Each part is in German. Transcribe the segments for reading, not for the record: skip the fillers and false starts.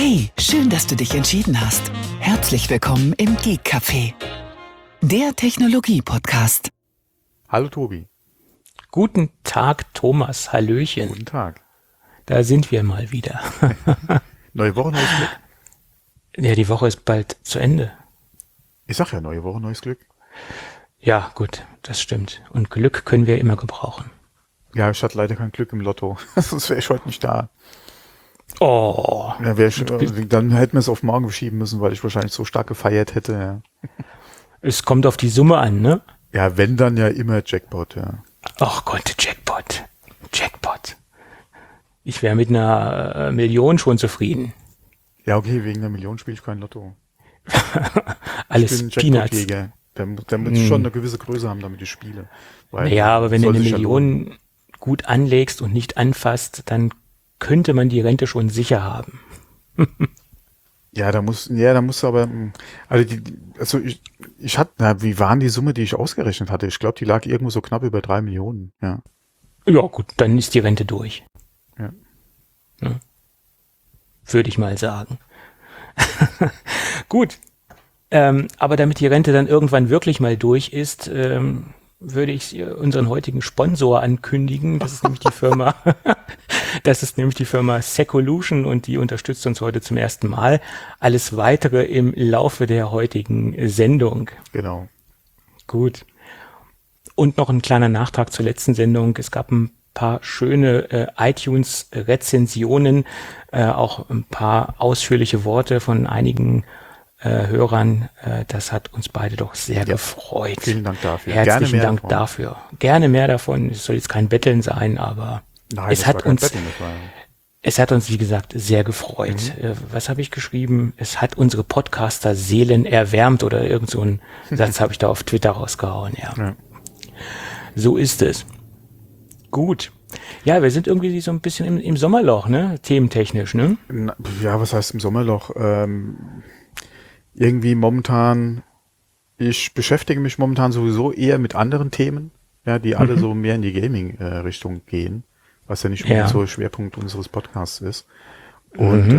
Hey, schön, dass du dich entschieden hast. Herzlich willkommen im Geek Café, der Technologie-Podcast. Hallo Tobi. Guten Tag, Thomas. Hallöchen. Guten Tag. Da sind wir mal wieder. Neue Woche, neues Glück. Ja, die Woche ist bald zu Ende. Ich sag ja, neue Woche, neues Glück. Ja, gut, das stimmt. Und Glück können wir immer gebrauchen. Ja, ich hatte leider kein Glück im Lotto. Sonst wäre ich heute nicht da. Oh. Ja, dann hätten wir es auf morgen verschieben müssen, weil ich wahrscheinlich so stark gefeiert hätte. Ja. Es kommt auf die Summe an, ne? Ja, wenn, dann ja immer Jackpot, ja. Ach Gott, Jackpot. Ich wäre mit einer Million schon zufrieden. Ja, okay, wegen der Million spiele ich kein Lotto. Alles ich bin Peanuts. Jackpot-Jäger. Der muss schon eine gewisse Größe haben, damit ich spiele. Weil Ja, aber wenn du eine soll sich Million gut anlegst und nicht anfasst, dann könnte man die Rente schon sicher haben. Da muss aber, wie waren die Summe, die ich ausgerechnet hatte? Ich glaube, die lag irgendwo so knapp über 3 Millionen, ja. Ja, gut, dann ist die Rente durch. Ja. Ja. Würde ich mal sagen. Gut. Aber damit die Rente dann irgendwann wirklich mal durch ist, würde ich unseren heutigen Sponsor ankündigen. Das ist nämlich die Firma Secolution und die unterstützt uns heute zum ersten Mal. Alles weitere im Laufe der heutigen Sendung. Genau. Gut. Und noch ein kleiner Nachtrag zur letzten Sendung. Es gab ein paar schöne iTunes-Rezensionen, auch ein paar ausführliche Worte von einigen Hörern. Das hat uns beide doch sehr gefreut. Vielen Dank dafür. Herzlichen Dank dafür. Gerne mehr davon. Es soll jetzt kein Betteln sein, aber es hat uns, wie gesagt, sehr gefreut. Was habe ich geschrieben? Es hat unsere Podcaster-Seelen erwärmt oder irgend so einen Satz habe ich da auf Twitter rausgehauen. Ja. So ist es. Gut. Ja, wir sind irgendwie so ein bisschen im Sommerloch, ne? Thementechnisch, ne? Ja, was heißt im Sommerloch? Irgendwie momentan, ich beschäftige mich momentan sowieso eher mit anderen Themen, ja, die alle so mehr in die Gaming-Richtung gehen, was ja nicht unbedingt so Schwerpunkt unseres Podcasts ist. Und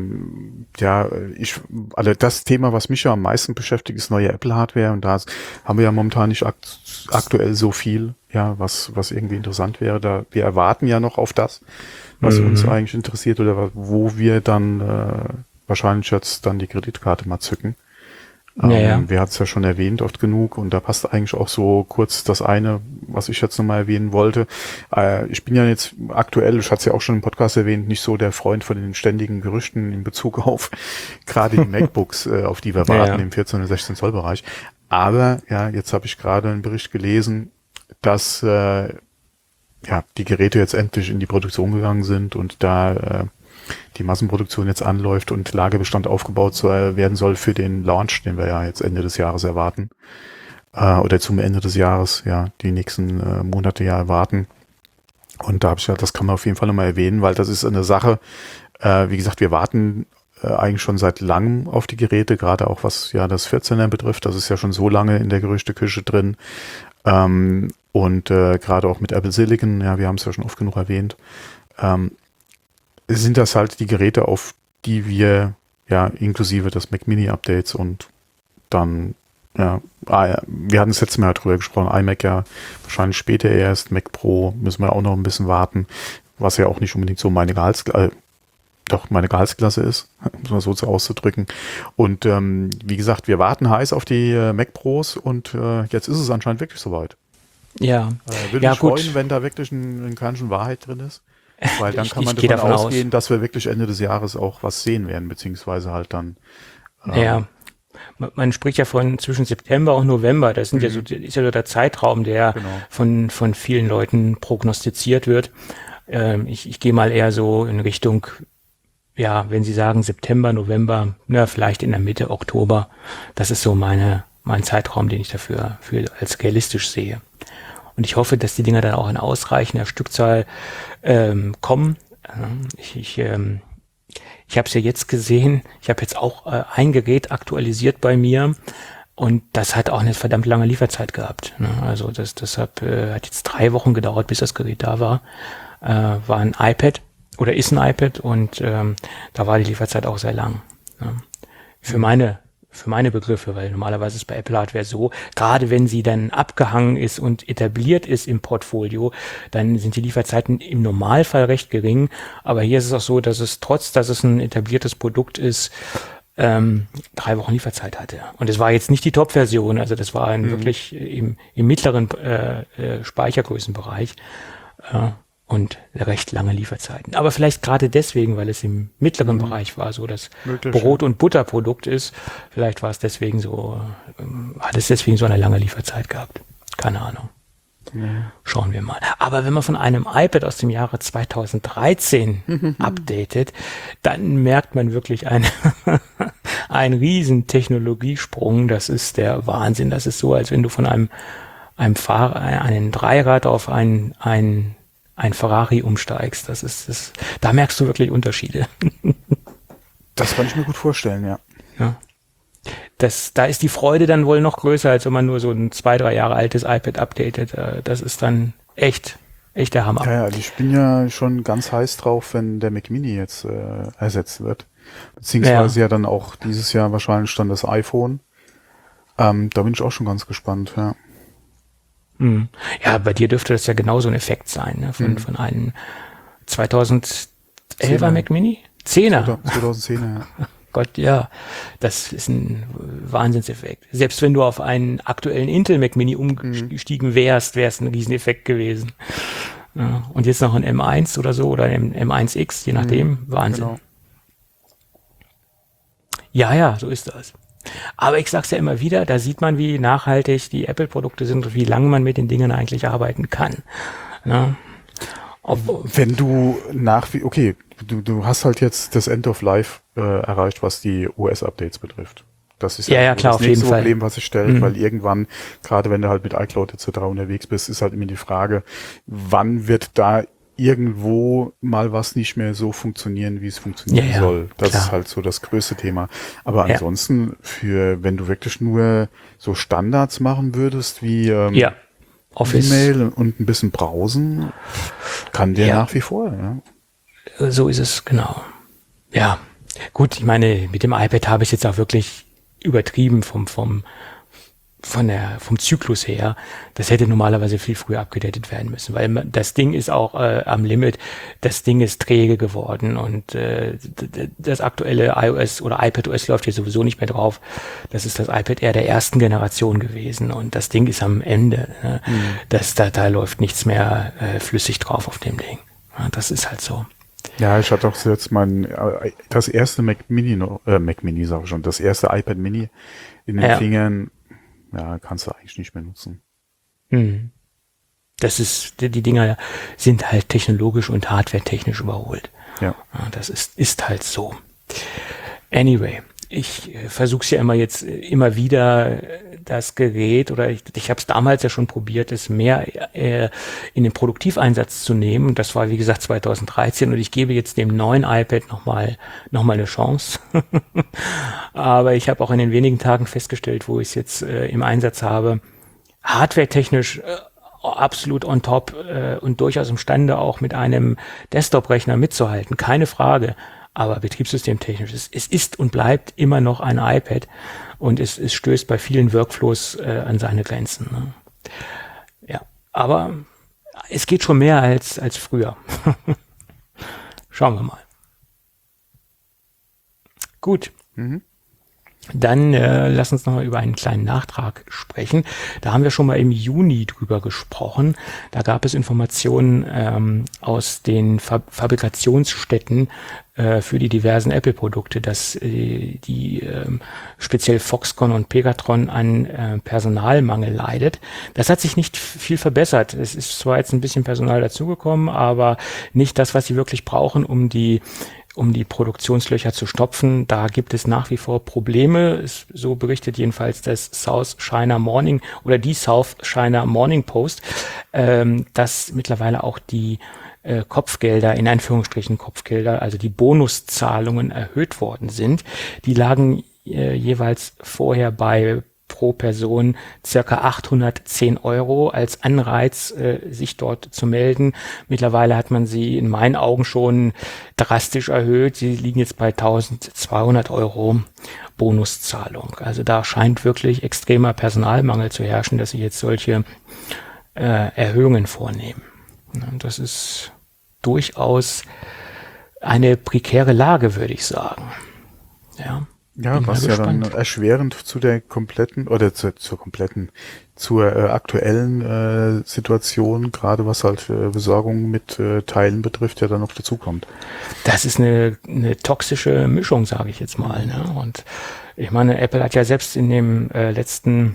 das Thema, was mich ja am meisten beschäftigt, ist neue Apple-Hardware, und da haben wir ja momentan nicht aktuell so viel, ja, was irgendwie interessant wäre. Wir erwarten ja noch auf das, was uns eigentlich interessiert, oder wo wir dann wahrscheinlich jetzt dann die Kreditkarte mal zücken. Wir hatten es ja schon erwähnt, oft genug, und da passt eigentlich auch so kurz das eine, was ich jetzt nochmal erwähnen wollte. Ich bin ja jetzt aktuell, ich hatte es ja auch schon im Podcast erwähnt, nicht so der Freund von den ständigen Gerüchten in Bezug auf gerade die MacBooks, auf die wir warten im 14 und 16 Zoll Bereich. Aber ja, jetzt habe ich gerade einen Bericht gelesen, dass die Geräte jetzt endlich in die Produktion gegangen sind und da die Massenproduktion jetzt anläuft und Lagerbestand aufgebaut werden soll für den Launch, den wir ja jetzt Ende des Jahres erwarten. Oder zum Ende des Jahres, die nächsten Monate erwarten. Und da habe ich das kann man auf jeden Fall nochmal erwähnen, weil das ist eine Sache, wie gesagt, wir warten eigentlich schon seit langem auf die Geräte, gerade auch was das 14er betrifft. Das ist ja schon so lange in der Gerüchteküche drin. Und gerade auch mit Apple Silicon, wir haben es ja schon oft genug erwähnt, sind das halt die Geräte, auf die wir, inklusive des Mac Mini Updates und dann, wir hatten es letztes Mal drüber gesprochen, iMac wahrscheinlich später erst, Mac Pro müssen wir auch noch ein bisschen warten, was ja auch nicht unbedingt so meine Gehaltsklasse ist, um es so auszudrücken. Und wie gesagt, wir warten heiß auf die Mac Pros und jetzt ist es anscheinend wirklich soweit. Ja. Würde mich freuen, wenn da wirklich ein Körnchen Wahrheit drin ist. Weil dann kann man davon ausgehen, dass wir wirklich Ende des Jahres auch was sehen werden, beziehungsweise halt dann. Man spricht ja von zwischen September und November. Das sind ist ja so der Zeitraum, der von vielen Leuten prognostiziert wird. Ich gehe mal eher so in Richtung, wenn Sie sagen September, November, vielleicht in der Mitte Oktober. Das ist so mein Zeitraum, den ich dafür als realistisch sehe. Und ich hoffe, dass die Dinger dann auch in ausreichender Stückzahl kommen. Ich habe es ja jetzt gesehen. Ich habe jetzt auch ein Gerät aktualisiert bei mir und das hat auch eine verdammt lange Lieferzeit gehabt. Also das hat jetzt 3 Wochen gedauert, bis das Gerät da war. War ein iPad oder ist ein iPad und da war die Lieferzeit auch sehr lang. Ja. Für meine Begriffe, weil normalerweise ist bei Apple Hardware so, gerade wenn sie dann abgehangen ist und etabliert ist im Portfolio, dann sind die Lieferzeiten im Normalfall recht gering. Aber hier ist es auch so, dass es trotz, dass es ein etabliertes Produkt ist, 3 Wochen Lieferzeit hatte. Und es war jetzt nicht die Top-Version, also das war wirklich im mittleren Speichergrößenbereich. Und recht lange Lieferzeiten. Aber vielleicht gerade deswegen, weil es im mittleren Bereich war, so das Brot- und Butterprodukt ist, vielleicht war es deswegen so, hat es deswegen so eine lange Lieferzeit gehabt. Keine Ahnung. Schauen wir mal. Aber wenn man von einem iPad aus dem Jahre 2013 updatet, dann merkt man wirklich einen riesen Technologiesprung. Das ist der Wahnsinn. Das ist so, als wenn du von einem Dreirad auf ein Ferrari umsteigst. Da merkst du wirklich Unterschiede. Das kann ich mir gut vorstellen, ja. Ja. Da ist die Freude dann wohl noch größer, als wenn man nur so ein 2-3 Jahre altes iPad updatet. Das ist dann echt der Hammer. Ja, also ich bin ja schon ganz heiß drauf, wenn der Mac Mini jetzt ersetzt wird. Beziehungsweise ja dann auch dieses Jahr wahrscheinlich dann das iPhone. Da bin ich auch schon ganz gespannt, ja. Ja, bei dir dürfte das ja genauso ein Effekt sein, ne? Von einem 2011er Mac Mini? 10er. 2010er, ja. Gott, ja, das ist ein Wahnsinnseffekt. Selbst wenn du auf einen aktuellen Intel Mac Mini umgestiegen wärst, wäre es ein Rieseneffekt gewesen. Ja, und jetzt noch ein M1 oder so oder ein M1X, je nachdem, Wahnsinn. Genau. Ja, so ist das. Aber ich sag's ja immer wieder, da sieht man, wie nachhaltig die Apple-Produkte sind und wie lange man mit den Dingen eigentlich arbeiten kann. Ja. Wenn du du hast halt jetzt das End of Life erreicht, was die OS-Updates betrifft. Das ist ja klar, das nächste Problem, was sich stellt, weil irgendwann, gerade wenn du halt mit iCloud etc. unterwegs bist, ist halt immer die Frage, wann wird da irgendwo mal was nicht mehr so funktionieren, wie es funktionieren soll. Das ist halt so das größte Thema. Aber ansonsten, wenn du wirklich nur so Standards machen würdest, wie E-Mail und ein bisschen browsen, kann der nach wie vor. Ja. So ist es, genau. Ja, gut, ich meine, mit dem iPad habe ich jetzt auch wirklich übertrieben vom Zyklus her. Das hätte normalerweise viel früher abgedatet werden müssen, weil das Ding ist auch am Limit. Das Ding ist träge geworden und das aktuelle iOS oder iPadOS läuft hier sowieso nicht mehr drauf. Das ist das iPad Air der ersten Generation gewesen und das Ding ist am Ende. Ne? Da läuft nichts mehr flüssig drauf auf dem Ding. Ja, das ist halt so. Ja, ich hatte auch jetzt das erste das erste iPad Mini in den Fingern. Ja, kannst du eigentlich nicht mehr nutzen. Das ist, die Dinger sind halt technologisch und hardwaretechnisch überholt. Ja. Das ist halt so. Anyway, ich versuche es ja immer wieder, das Gerät, oder ich habe es damals ja schon probiert, es mehr in den Produktiveinsatz zu nehmen. Das war, wie gesagt, 2013 und ich gebe jetzt dem neuen iPad noch mal eine Chance. Aber ich habe auch in den wenigen Tagen festgestellt, wo ich es jetzt im Einsatz habe, hardwaretechnisch absolut on top und durchaus imstande, auch mit einem Desktop-Rechner mitzuhalten, keine Frage. Aber betriebssystemtechnisch, es ist und bleibt immer noch ein iPad und es stößt bei vielen Workflows an seine Grenzen. Ne? Ja, aber es geht schon mehr als früher. Schauen wir mal. Gut. Dann lass uns nochmal über einen kleinen Nachtrag sprechen. Da haben wir schon mal im Juni drüber gesprochen. Da gab es Informationen aus den Fabrikationsstätten für die diversen Apple-Produkte, dass die speziell Foxconn und Pegatron an Personalmangel leidet. Das hat sich nicht viel verbessert. Es ist zwar jetzt ein bisschen Personal dazugekommen, aber nicht das, was sie wirklich brauchen, um die Produktionslöcher zu stopfen. Da gibt es nach wie vor Probleme. So berichtet jedenfalls das South China Morning oder die South China Morning Post, dass mittlerweile auch die Kopfgelder, in Anführungsstrichen Kopfgelder, also die Bonuszahlungen erhöht worden sind. Die lagen jeweils vorher bei pro Person circa 810 € als Anreiz, sich dort zu melden. Mittlerweile hat man sie in meinen Augen schon drastisch erhöht. Sie liegen jetzt bei 1.200 € Bonuszahlung. Also da scheint wirklich extremer Personalmangel zu herrschen, dass sie jetzt solche Erhöhungen vornehmen. Und das ist durchaus eine prekäre Lage, würde ich sagen. Ja. Ja, was ja dann erschwerend zu der kompletten oder zur aktuellen Situation, gerade was halt Besorgung mit Teilen betrifft, ja dann noch dazukommt. Das ist eine toxische Mischung, sage ich jetzt mal. Ne? Und ich meine, Apple hat ja selbst in dem letzten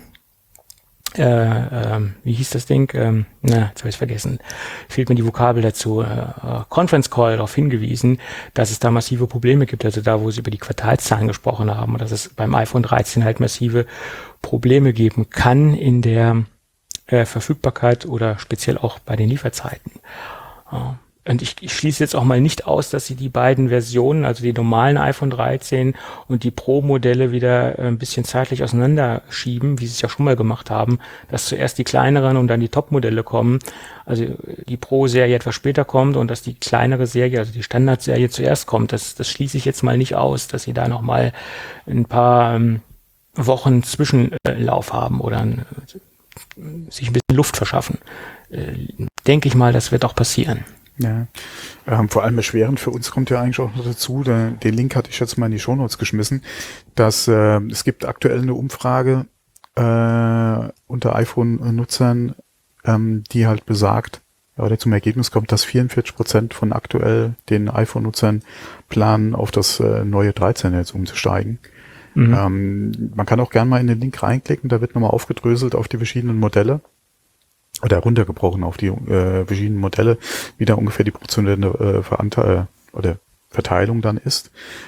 wie hieß das Ding? Jetzt habe ich vergessen. Fehlt mir die Vokabel dazu. Conference Call darauf hingewiesen, dass es da massive Probleme gibt. Also da, wo sie über die Quartalszahlen gesprochen haben und dass es beim iPhone 13 halt massive Probleme geben kann in der Verfügbarkeit oder speziell auch bei den Lieferzeiten. Und ich schließe jetzt auch mal nicht aus, dass sie die beiden Versionen, also die normalen iPhone 13 und die Pro-Modelle wieder ein bisschen zeitlich auseinanderschieben, wie sie es ja schon mal gemacht haben, dass zuerst die kleineren und dann die Top-Modelle kommen, also die Pro-Serie etwas später kommt und dass die kleinere Serie, also die Standard-Serie zuerst kommt. Das schließe ich jetzt mal nicht aus, dass sie da nochmal ein paar Wochen Zwischenlauf haben oder sich ein bisschen Luft verschaffen. Denke ich mal, das wird auch passieren. Ja, vor allem erschwerend für uns kommt ja eigentlich auch noch dazu, den Link hatte ich jetzt mal in die Shownotes geschmissen, dass es gibt aktuell eine Umfrage unter iPhone-Nutzern, die halt besagt, oder zum Ergebnis kommt, dass 44% von aktuell den iPhone-Nutzern planen, auf das neue 13 jetzt umzusteigen. Mhm. Man kann auch gerne mal in den Link reinklicken, da wird nochmal aufgedröselt auf die verschiedenen Modelle. Oder runtergebrochen auf die verschiedenen Modelle, wie da ungefähr die prozentuelle Verteilung dann ist.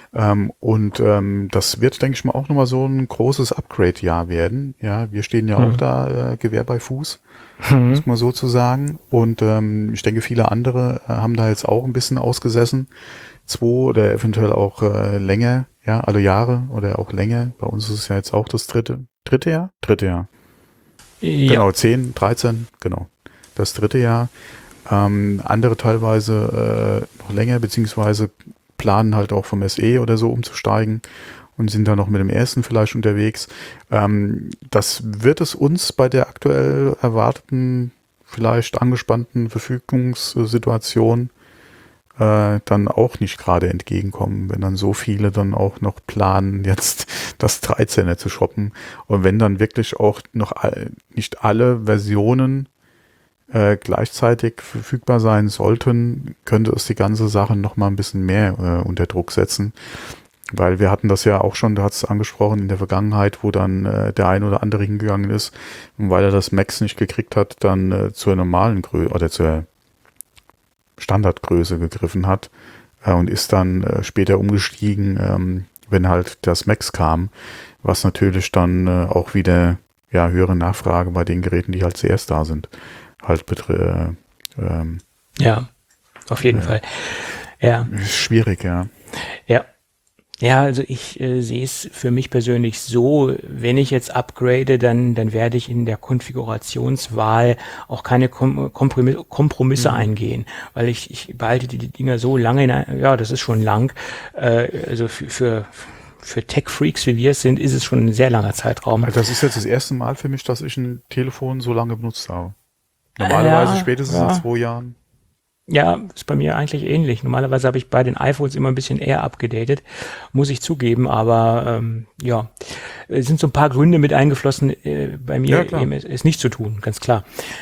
Das wird, denke ich mal, auch nochmal so ein großes Upgrade-Jahr werden. Ja, wir stehen ja auch da Gewehr bei Fuß, muss man so zu sagen. Und ich denke, viele andere haben da jetzt auch ein bisschen ausgesessen. 2 oder eventuell auch länger, ja, alle Jahre oder auch länger. Bei uns ist es ja jetzt auch das dritte Jahr. Ja. Genau, 10, 13, genau. Das dritte Jahr. Andere teilweise noch länger, beziehungsweise planen halt auch vom SE oder so umzusteigen und sind da noch mit dem ersten vielleicht unterwegs. Das wird es uns bei der aktuell erwarteten, vielleicht angespannten Verfügungssituation dann auch nicht gerade entgegenkommen, wenn dann so viele dann auch noch planen, jetzt das 13er zu shoppen. Und wenn dann wirklich auch noch nicht alle Versionen gleichzeitig verfügbar sein sollten, könnte es die ganze Sache noch mal ein bisschen mehr unter Druck setzen. Weil wir hatten das ja auch schon, du hast es angesprochen, in der Vergangenheit, wo dann der ein oder andere hingegangen ist, und weil er das Max nicht gekriegt hat, dann zur normalen Größe oder zur Standardgröße gegriffen hat und ist dann später umgestiegen, wenn halt das Max kam, was natürlich dann auch wieder höhere Nachfrage bei den Geräten, die halt zuerst da sind, halt ja, auf jeden Fall. Ja. Schwierig, ja. Ja. Ja, also ich sehe es für mich persönlich so, wenn ich jetzt upgrade, dann werde ich in der Konfigurationswahl auch keine Kompromisse eingehen, weil ich behalte die Dinger so lange, das ist schon lang, also für Tech-Freaks, wie wir es sind, ist es schon ein sehr langer Zeitraum. Also das ist jetzt das erste Mal für mich, dass ich ein Telefon so lange benutzt habe. Normalerweise spätestens in 2 Jahren. Ja, ist bei mir eigentlich ähnlich. Normalerweise habe ich bei den iPhones immer ein bisschen eher abgedatet, muss ich zugeben, aber es sind so ein paar Gründe mit eingeflossen, bei mir eben es nicht zu tun, ganz klar.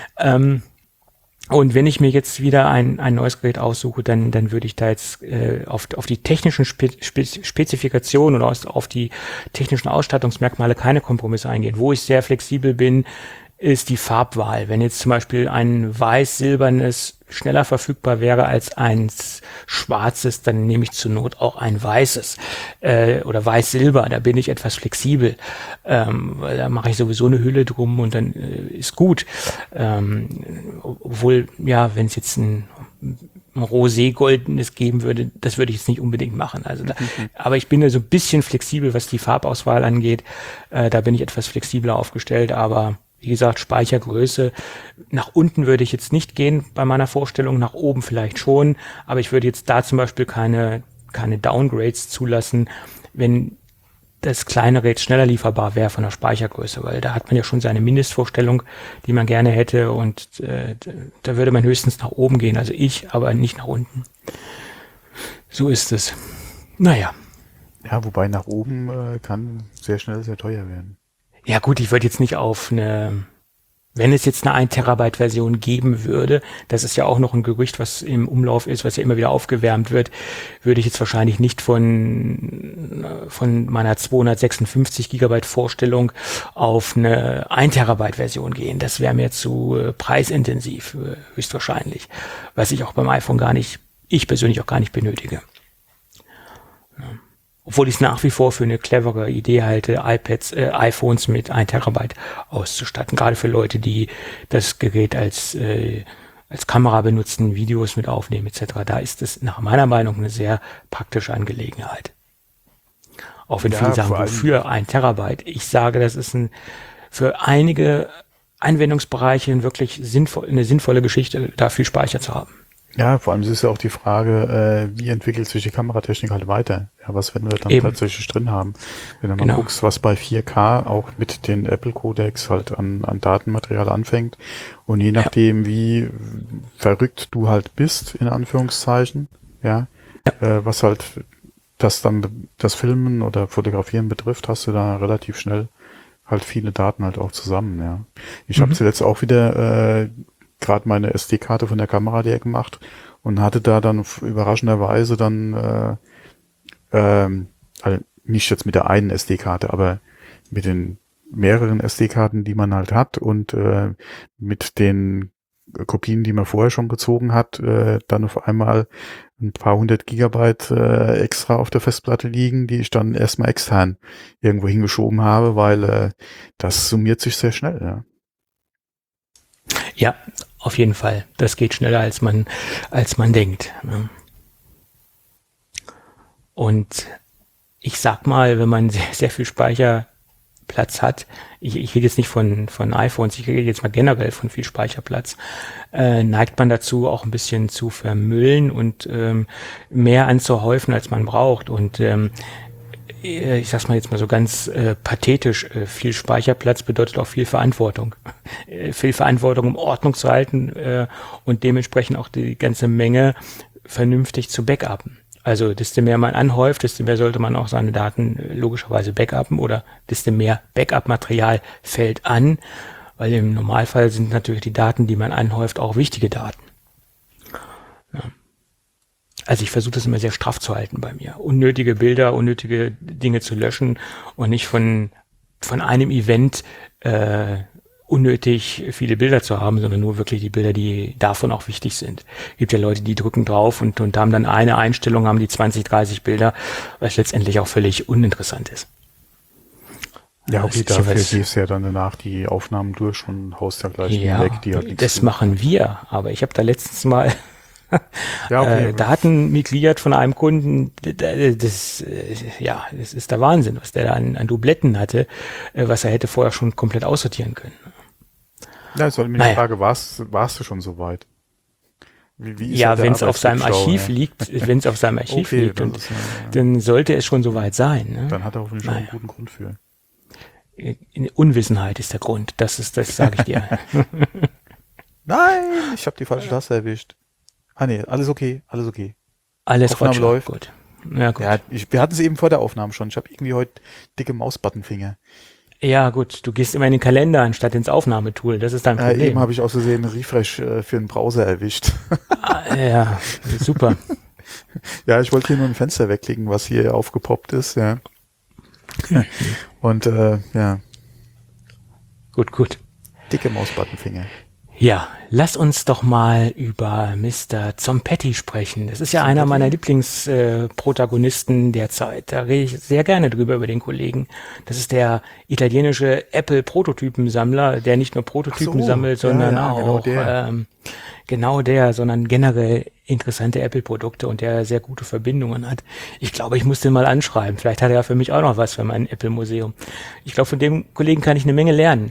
Und wenn ich mir jetzt wieder ein neues Gerät aussuche, dann würde ich da jetzt auf die technischen Spezifikationen oder auf die technischen Ausstattungsmerkmale keine Kompromisse eingehen. Wo ich sehr flexibel bin, ist die Farbwahl. Wenn jetzt zum Beispiel ein weiß-silbernes schneller verfügbar wäre als ein schwarzes, dann nehme ich zur Not auch ein weißes oder weiß-silber. Da bin ich etwas flexibel, weil da mache ich sowieso eine Hülle drum und dann ist gut. Obwohl, wenn es jetzt ein Rosé-Goldenes geben würde, das würde ich jetzt nicht unbedingt machen. Also aber ich bin ja so ein bisschen flexibel, was die Farbauswahl angeht. Da bin ich etwas flexibler aufgestellt, aber wie gesagt, Speichergröße. Nach unten würde ich jetzt nicht gehen bei meiner Vorstellung, nach oben vielleicht schon, aber ich würde jetzt da zum Beispiel keine Downgrades zulassen, wenn das kleinere jetzt schneller lieferbar wäre von der Speichergröße, weil da hat man ja schon seine Mindestvorstellung, die man gerne hätte, und da würde man höchstens nach oben gehen, also ich, aber nicht nach unten. So ist es. Naja. Ja, wobei nach oben kann sehr schnell sehr teuer werden. Ja gut, ich würde jetzt nicht wenn es jetzt eine 1 Terabyte Version geben würde, das ist ja auch noch ein Gerücht, was im Umlauf ist, was ja immer wieder aufgewärmt wird, würde ich jetzt wahrscheinlich nicht von meiner 256 Gigabyte Vorstellung auf eine 1 Terabyte Version gehen. Das wäre mir zu preisintensiv, höchstwahrscheinlich, was ich auch beim iPhone ich persönlich auch gar nicht benötige. Ja. Obwohl ich es nach wie vor für eine clevere Idee halte, iPhones mit 1 Terabyte auszustatten. Gerade für Leute, die das Gerät als Kamera benutzen, Videos mit aufnehmen etc. Da ist es nach meiner Meinung eine sehr praktische Angelegenheit. Auch wenn viele sagen, wofür 1 Terabyte? Ich sage, das ist für einige Anwendungsbereiche eine sinnvolle Geschichte, da viel Speicher zu haben. Ja, vor allem ist ja auch die Frage, wie entwickelt sich die Kameratechnik halt weiter? Ja, was werden wir dann tatsächlich drin haben? Wenn du mal guckst, was bei 4K auch mit den Apple-Codecs halt an Datenmaterial anfängt, und je nachdem, wie verrückt du halt bist, in Anführungszeichen, was halt das Filmen oder Fotografieren betrifft, hast du da relativ schnell halt viele Daten halt auch zusammen, ja. Ich habe zuletzt auch wieder gerade meine SD-Karte von der Kamera leer gemacht und hatte da dann überraschenderweise dann also nicht jetzt mit der einen SD-Karte, aber mit den mehreren SD-Karten, die man halt hat, und mit den Kopien, die man vorher schon gezogen hat, dann auf einmal ein paar 100 Gigabyte extra auf der Festplatte liegen, die ich dann erstmal extern irgendwo hingeschoben habe, weil das summiert sich sehr schnell, ja. Ja, auf jeden Fall. Das geht schneller, als man denkt. Ne? Und ich sag mal, wenn man sehr, sehr viel Speicherplatz hat, ich rede jetzt nicht von iPhones, ich rede jetzt mal generell von viel Speicherplatz, neigt man dazu, auch ein bisschen zu vermüllen und mehr anzuhäufen, als man braucht. Und ich sag's mal jetzt mal so ganz pathetisch, viel Speicherplatz bedeutet auch viel Verantwortung. Viel Verantwortung, um Ordnung zu halten und dementsprechend auch die ganze Menge vernünftig zu backuppen. Also desto mehr man anhäuft, desto mehr sollte man auch seine Daten logischerweise backuppen, oder desto mehr Backup-Material fällt an, weil im Normalfall sind natürlich die Daten, die man anhäuft, auch wichtige Daten. Ja. Also ich versuche das immer sehr straff zu halten bei mir. Unnötige Bilder, unnötige Dinge zu löschen und nicht von einem Event unnötig viele Bilder zu haben, sondern nur wirklich die Bilder, die davon auch wichtig sind. Es gibt ja Leute, die drücken drauf und haben dann eine Einstellung, haben die 20, 30 Bilder, was letztendlich auch völlig uninteressant ist. Ja, okay, dafür gehst du ja dann danach die Aufnahmen durch und haust ja gleich weg. Das machen wir, aber ich habe da letztens mal Daten migriert von einem Kunden, das ist der Wahnsinn, was der da an Dubletten hatte, was er hätte vorher schon komplett aussortieren können. Ja, ist halt mir die Frage, warst du schon so weit? Wie ist wenn es auf seinem Archiv liegt, dann sollte es schon so weit sein. Ne? Dann hat er hoffentlich schon einen guten Grund für. Unwissenheit ist der Grund, das sage ich dir. Nein, ich habe die falsche Taste erwischt. Ah nee, alles okay. Alles Aufnahme läuft. Gut. Ja, gut. Ja, wir hatten es eben vor der Aufnahme schon. Ich habe irgendwie heute dicke Mausbuttonfinger. Ja gut, du gehst immer in den Kalender anstatt ins Aufnahmetool. Das ist dein Problem. Eben habe ich aus Versehen einen Refresh für den Browser erwischt. Ja, super. Ja, ich wollte hier nur ein Fenster wegklicken, was hier aufgepoppt ist. Ja. Und Gut. Dicke Mausbuttonfinger. Ja, lass uns doch mal über Mr. Zompetti sprechen. Das ist ja einer meiner Lieblingsprotagonisten derzeit. Da rede ich sehr gerne drüber, über den Kollegen. Das ist der italienische Apple-Prototypensammler, der nicht nur Prototypen sammelt, sondern auch genau der, sondern generell interessante Apple-Produkte und der sehr gute Verbindungen hat. Ich glaube, ich muss den mal anschreiben. Vielleicht hat er ja für mich auch noch was für mein Apple-Museum. Ich glaube, von dem Kollegen kann ich eine Menge lernen.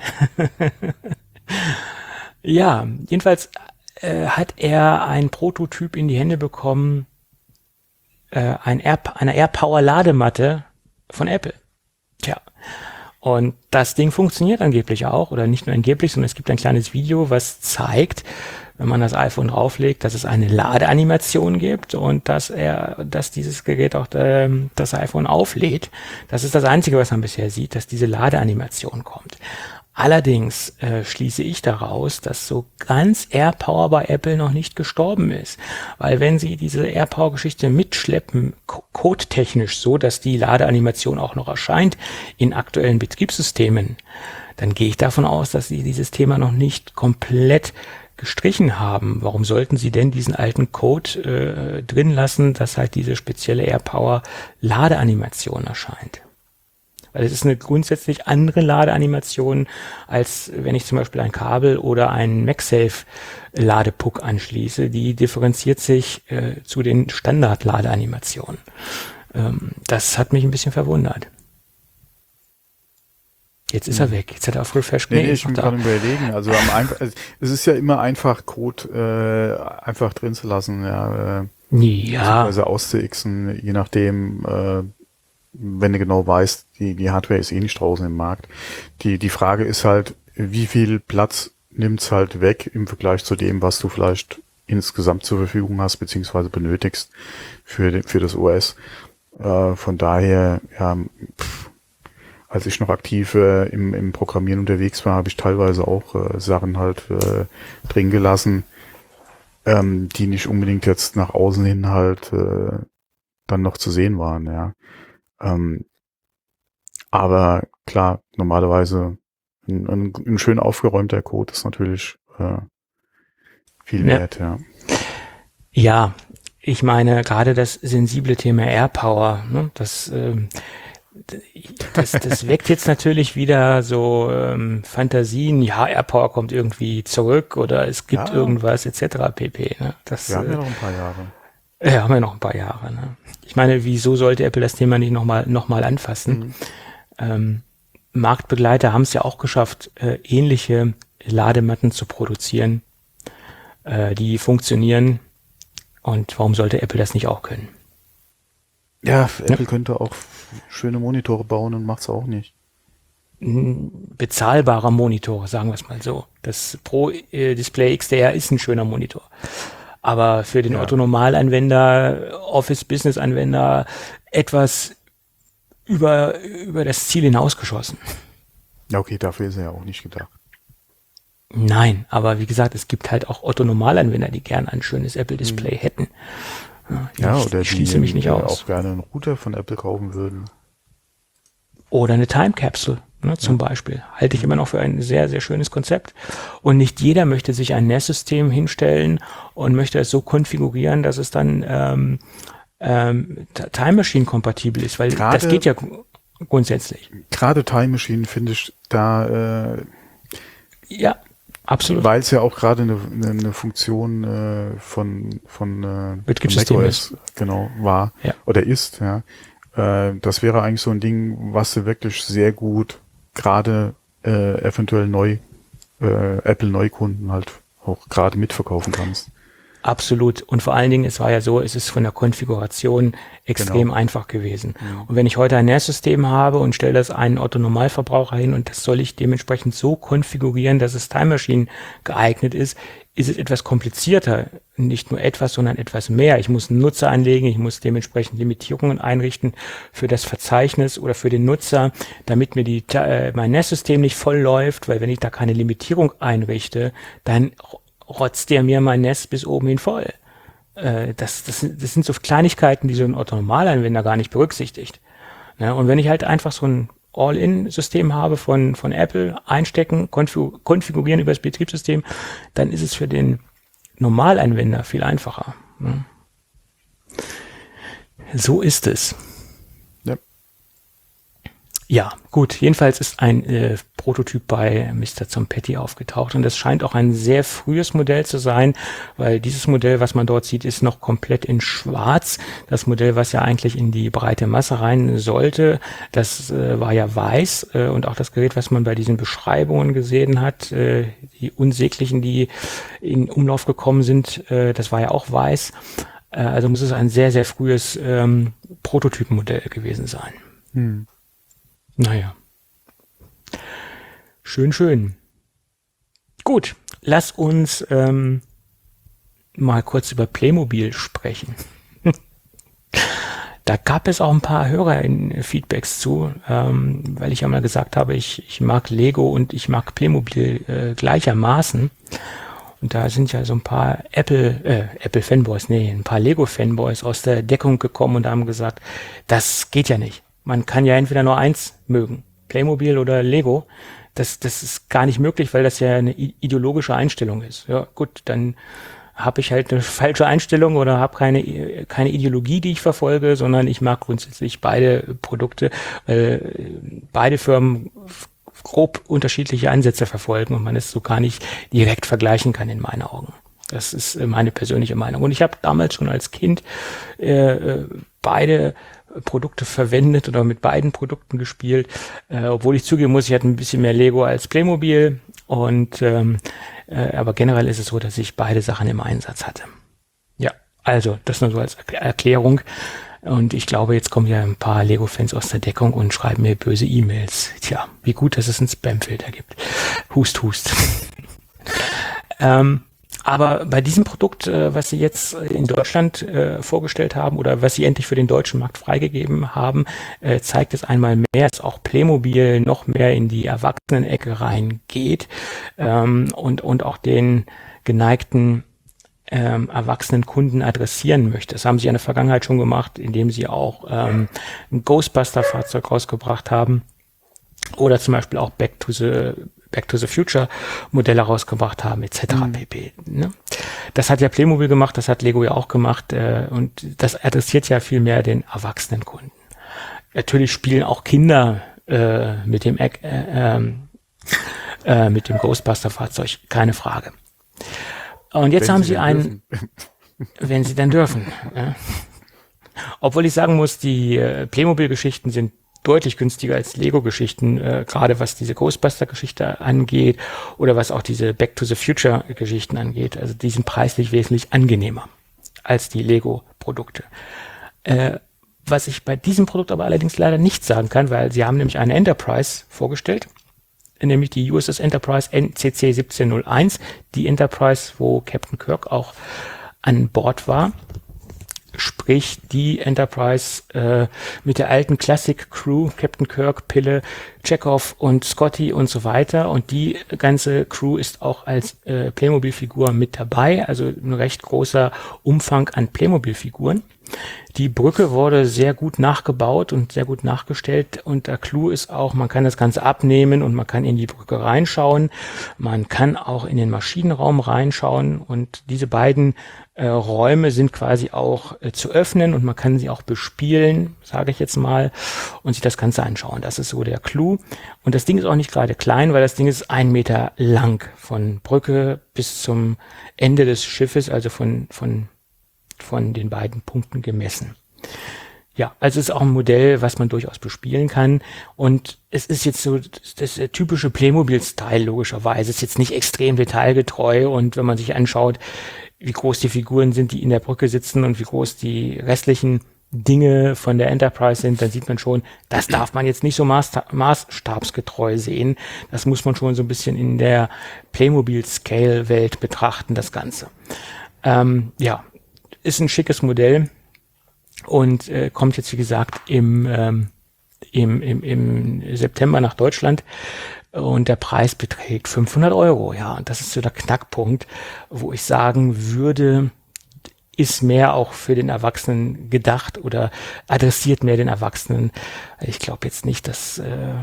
Ja, jedenfalls hat er einen Prototyp in die Hände bekommen, einer AirPower-Ladematte von Apple. Tja, und das Ding funktioniert angeblich auch, oder nicht nur angeblich, sondern es gibt ein kleines Video, was zeigt, wenn man das iPhone drauflegt, dass es eine Ladeanimation gibt und dass dieses Gerät auch das iPhone auflädt. Das ist das Einzige, was man bisher sieht, dass diese Ladeanimation kommt. Allerdings schließe ich daraus, dass so ganz AirPower bei Apple noch nicht gestorben ist. Weil wenn sie diese AirPower-Geschichte mitschleppen, codetechnisch so, dass die Ladeanimation auch noch erscheint in aktuellen Betriebssystemen, dann gehe ich davon aus, dass sie dieses Thema noch nicht komplett gestrichen haben. Warum sollten sie denn diesen alten Code drin lassen, dass halt diese spezielle AirPower-Ladeanimation erscheint? Weil es ist eine grundsätzlich andere Ladeanimation, als wenn ich zum Beispiel ein Kabel oder einen MagSafe-Ladepuck anschließe. Die differenziert sich zu den Standard-Ladeanimationen. Das hat mich ein bisschen verwundert. Jetzt ist er weg. Jetzt hat er auf Refresh geklickt. Nee, ich bin gerade überlegen. Also es ist ja immer einfach, Code einfach drin zu lassen, ja. Beziehungsweise auszuxen, je nachdem, wenn du genau weißt, die Hardware ist eh nicht draußen im Markt. Die Frage ist halt, wie viel Platz nimmt's halt weg im Vergleich zu dem, was du vielleicht insgesamt zur Verfügung hast, beziehungsweise benötigst für das OS. Von daher, ja, als ich noch aktiv im Programmieren unterwegs war, habe ich teilweise auch Sachen halt drin gelassen, die nicht unbedingt jetzt nach außen hin halt dann noch zu sehen waren, ja. Aber klar, normalerweise ein schön aufgeräumter Code ist natürlich viel wert, ja. Ja, ich meine, gerade das sensible Thema AirPower, ne, das weckt jetzt natürlich wieder so Fantasien, ja, AirPower kommt irgendwie zurück oder es gibt irgendwas etc. pp. Ne? Wir haben ja noch ein paar Jahre. Ja, haben wir noch ein paar Jahre. Ne? Ich meine, wieso sollte Apple das Thema nicht nochmal anfassen? Marktbegleiter haben es ja auch geschafft, ähnliche Ladematten zu produzieren, die funktionieren. Und warum sollte Apple das nicht auch können? Ja, Apple könnte auch schöne Monitore bauen und macht's auch nicht. Bezahlbarer Monitor, sagen wir es mal so. Das Pro Display XDR ist ein schöner Monitor. Aber für den Otto-Normalanwender, Office-Business-Anwender etwas über das Ziel hinausgeschossen. Ja, okay, dafür ist er ja auch nicht gedacht. Nein, aber wie gesagt, es gibt halt auch Otto-Normalanwender, die gern ein schönes Apple-Display hätten. Oder schließe mich nicht aus. Auch gerne einen Router von Apple kaufen würden. Oder eine Time Capsule, zum Beispiel. Halte ich immer noch für ein sehr, sehr schönes Konzept. Und nicht jeder möchte sich ein NAS-System hinstellen und möchte es so konfigurieren, dass es dann Time Machine kompatibel ist, weil das geht ja grundsätzlich. Gerade Time Machine finde ich da ja, absolut. Weil es ja auch gerade eine Funktion von Betriebssystem ist. Genau war oder ist, ja. Das wäre eigentlich so ein Ding, was du wirklich sehr gut gerade eventuell Apple Neukunden halt auch gerade mitverkaufen kannst. Absolut. Und vor allen Dingen, es war ja so, es ist von der Konfiguration extrem einfach gewesen. Ja. Und wenn ich heute ein NAS-System habe und stelle das einen Otto-Normalverbraucher hin und das soll ich dementsprechend so konfigurieren, dass es Time Machine geeignet ist es etwas komplizierter. Nicht nur etwas, sondern etwas mehr. Ich muss einen Nutzer anlegen, ich muss dementsprechend Limitierungen einrichten für das Verzeichnis oder für den Nutzer, damit mir mein NAS-System nicht voll läuft, weil wenn ich da keine Limitierung einrichte, dann rotzt der mir mein NAS bis oben hin voll. Das sind so Kleinigkeiten, die so ein Otto-Normalanwender gar nicht berücksichtigt. Ja, und wenn ich halt einfach so ein All-in-System habe von Apple, einstecken, konfigurieren über das Betriebssystem, dann ist es für den Normalanwender viel einfacher. Ja. So ist es. Ja. Ja, gut. Jedenfalls ist ein Prototyp bei Mr. Zompetti aufgetaucht und das scheint auch ein sehr frühes Modell zu sein, weil dieses Modell, was man dort sieht, ist noch komplett in Schwarz. Das Modell, was ja eigentlich in die breite Masse rein sollte, das war ja weiß und auch das Gerät, was man bei diesen Beschreibungen gesehen hat, die unsäglichen, die in Umlauf gekommen sind, das war ja auch weiß. Also muss es ein sehr, sehr frühes Prototypenmodell gewesen sein. Naja. Schön, schön. Gut, lass uns mal kurz über Playmobil sprechen. Da gab es auch ein paar Hörer-Feedbacks zu, weil ich ja mal gesagt habe, ich mag Lego und ich mag Playmobil gleichermaßen. Und da sind ja so ein paar Apple-Fanboys, ein paar Lego-Fanboys aus der Deckung gekommen und haben gesagt, das geht ja nicht. Man kann ja entweder nur eins mögen, Playmobil oder Lego. Das ist gar nicht möglich, weil das ja eine ideologische Einstellung ist. Ja, gut, dann habe ich halt eine falsche Einstellung oder habe keine Ideologie, die ich verfolge, sondern ich mag grundsätzlich beide Produkte, weil beide Firmen grob unterschiedliche Ansätze verfolgen und man es so gar nicht direkt vergleichen kann in meinen Augen. Das ist meine persönliche Meinung. Und ich habe damals schon als Kind beide Produkte verwendet oder mit beiden Produkten gespielt, obwohl ich zugeben muss, ich hatte ein bisschen mehr Lego als Playmobil und aber generell ist es so, dass ich beide Sachen im Einsatz hatte. Ja, also das nur so als Erklärung und ich glaube, jetzt kommen ja ein paar Lego-Fans aus der Deckung und schreiben mir böse E-Mails. Tja, wie gut, dass es einen Spam-Filter gibt. Hust, hust. Aber bei diesem Produkt, was Sie jetzt in Deutschland vorgestellt haben oder was Sie endlich für den deutschen Markt freigegeben haben, zeigt es einmal mehr, dass auch Playmobil noch mehr in die Erwachsenenecke reingeht und auch den geneigten erwachsenen Kunden adressieren möchte. Das haben Sie in der Vergangenheit schon gemacht, indem Sie auch ein Ghostbuster-Fahrzeug rausgebracht haben oder zum Beispiel auch Back to the Future Modelle rausgebracht haben, etc. pp. Ne? Das hat ja Playmobil gemacht, das hat Lego ja auch gemacht und das adressiert ja viel mehr den erwachsenen Kunden. Natürlich spielen auch Kinder mit dem Ghostbuster-Fahrzeug, keine Frage. Und jetzt haben Sie einen, wenn Sie dann dürfen. Ja. Obwohl ich sagen muss, die Playmobil-Geschichten sind deutlich günstiger als Lego-Geschichten, gerade was diese Ghostbuster-Geschichte angeht oder was auch diese Back-to-the-Future-Geschichten angeht. Also die sind preislich wesentlich angenehmer als die Lego-Produkte. Was ich bei diesem Produkt aber allerdings leider nicht sagen kann, weil sie haben nämlich eine Enterprise vorgestellt, nämlich die USS Enterprise NCC 1701, die Enterprise, wo Captain Kirk auch an Bord war. Sprich, die Enterprise mit der alten Classic Crew, Captain Kirk, Pille, Chekhov und Scotty und so weiter. Und die ganze Crew ist auch als Playmobil-Figur mit dabei, also ein recht großer Umfang an Playmobil-Figuren. Die Brücke wurde sehr gut nachgebaut und sehr gut nachgestellt und der Clou ist auch, man kann das Ganze abnehmen und man kann in die Brücke reinschauen. Man kann auch in den Maschinenraum reinschauen und diese beiden Räume sind quasi auch zu öffnen und man kann sie auch bespielen, sage ich jetzt mal, und sich das Ganze anschauen. Das ist so der Clou. Und das Ding ist auch nicht gerade klein, weil das Ding ist 1 Meter lang von Brücke bis zum Ende des Schiffes, also von den beiden Punkten gemessen. Ja, also es ist auch ein Modell, was man durchaus bespielen kann und es ist jetzt so das typische Playmobil-Style logischerweise. Es ist jetzt nicht extrem detailgetreu und wenn man sich anschaut, wie groß die Figuren sind, die in der Brücke sitzen und wie groß die restlichen Dinge von der Enterprise sind, dann sieht man schon, das darf man jetzt nicht so maßstabsgetreu sehen. Das muss man schon so ein bisschen in der Playmobil-Scale-Welt betrachten, das Ganze. Ja, ist ein schickes Modell und kommt jetzt, wie gesagt, im September nach Deutschland und der Preis beträgt 500 €. Ja, und das ist so der Knackpunkt, wo ich sagen würde, ist mehr auch für den Erwachsenen gedacht oder adressiert mehr den Erwachsenen. Ich glaube jetzt nicht, dass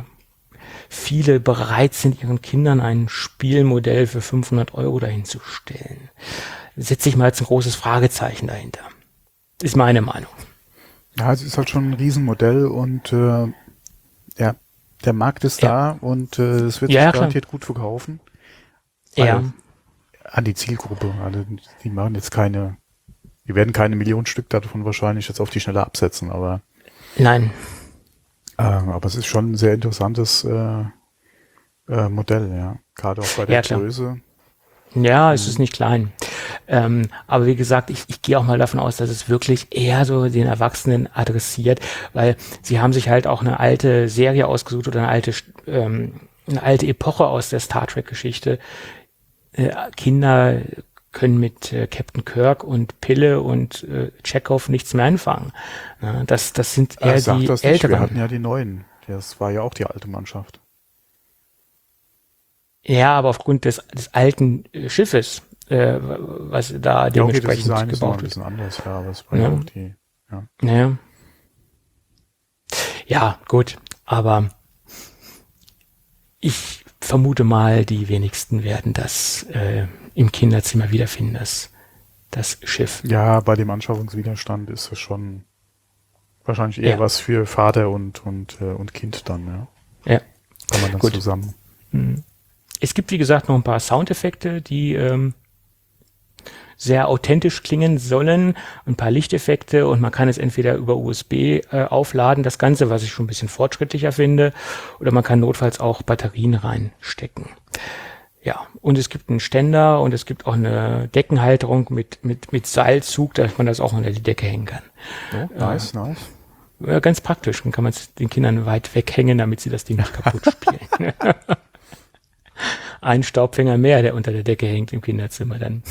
viele bereit sind, ihren Kindern ein Spielmodell für 500 € dahinzustellen. Setze ich mal jetzt ein großes Fragezeichen dahinter. Ist meine Meinung. Ja, es ist halt schon ein Riesenmodell und ja, Der Markt ist da und es wird sich garantiert gut verkaufen. Ja. An die Zielgruppe. Also die machen jetzt die werden keine Millionen Stück davon wahrscheinlich jetzt auf die Schnelle absetzen, aber nein. Aber es ist schon ein sehr interessantes Modell, ja. Gerade auch bei der Größe. Ja, es ist nicht klein. Aber wie gesagt, ich gehe auch mal davon aus, dass es wirklich eher so den Erwachsenen adressiert, weil sie haben sich halt auch eine alte Serie ausgesucht oder eine alte Epoche aus der Star Trek-Geschichte. Kinder können mit Captain Kirk und Pille und Chekhov nichts mehr anfangen. Das sind eher die Älteren. Wir hatten ja die neuen. Das war ja auch die alte Mannschaft. Ja, aber aufgrund des alten Schiffes, was da dementsprechend gebaut wird. Das ist ein bisschen anders, ja, aber es war ja auch die, ja. Naja. Ja, gut, aber ich vermute mal, die wenigsten werden das im Kinderzimmer wiederfinden, das Schiff. Ja, bei dem Anschaffungswiderstand ist es schon wahrscheinlich eher was für Vater und Kind dann, ja. Ja. Kann man dann zusammen. Es gibt, wie gesagt, noch ein paar Soundeffekte, die sehr authentisch klingen sollen, ein paar Lichteffekte und man kann es entweder über USB aufladen, das Ganze, was ich schon ein bisschen fortschrittlicher finde, oder man kann notfalls auch Batterien reinstecken. Ja, und es gibt einen Ständer und es gibt auch eine Deckenhalterung mit Seilzug, dass man das auch unter die Decke hängen kann. Oh, nice. Ja, ganz praktisch, dann kann man es den Kindern weit weghängen, damit sie das Ding nicht kaputt spielen. Ein Staubfänger mehr, der unter der Decke hängt im Kinderzimmer dann.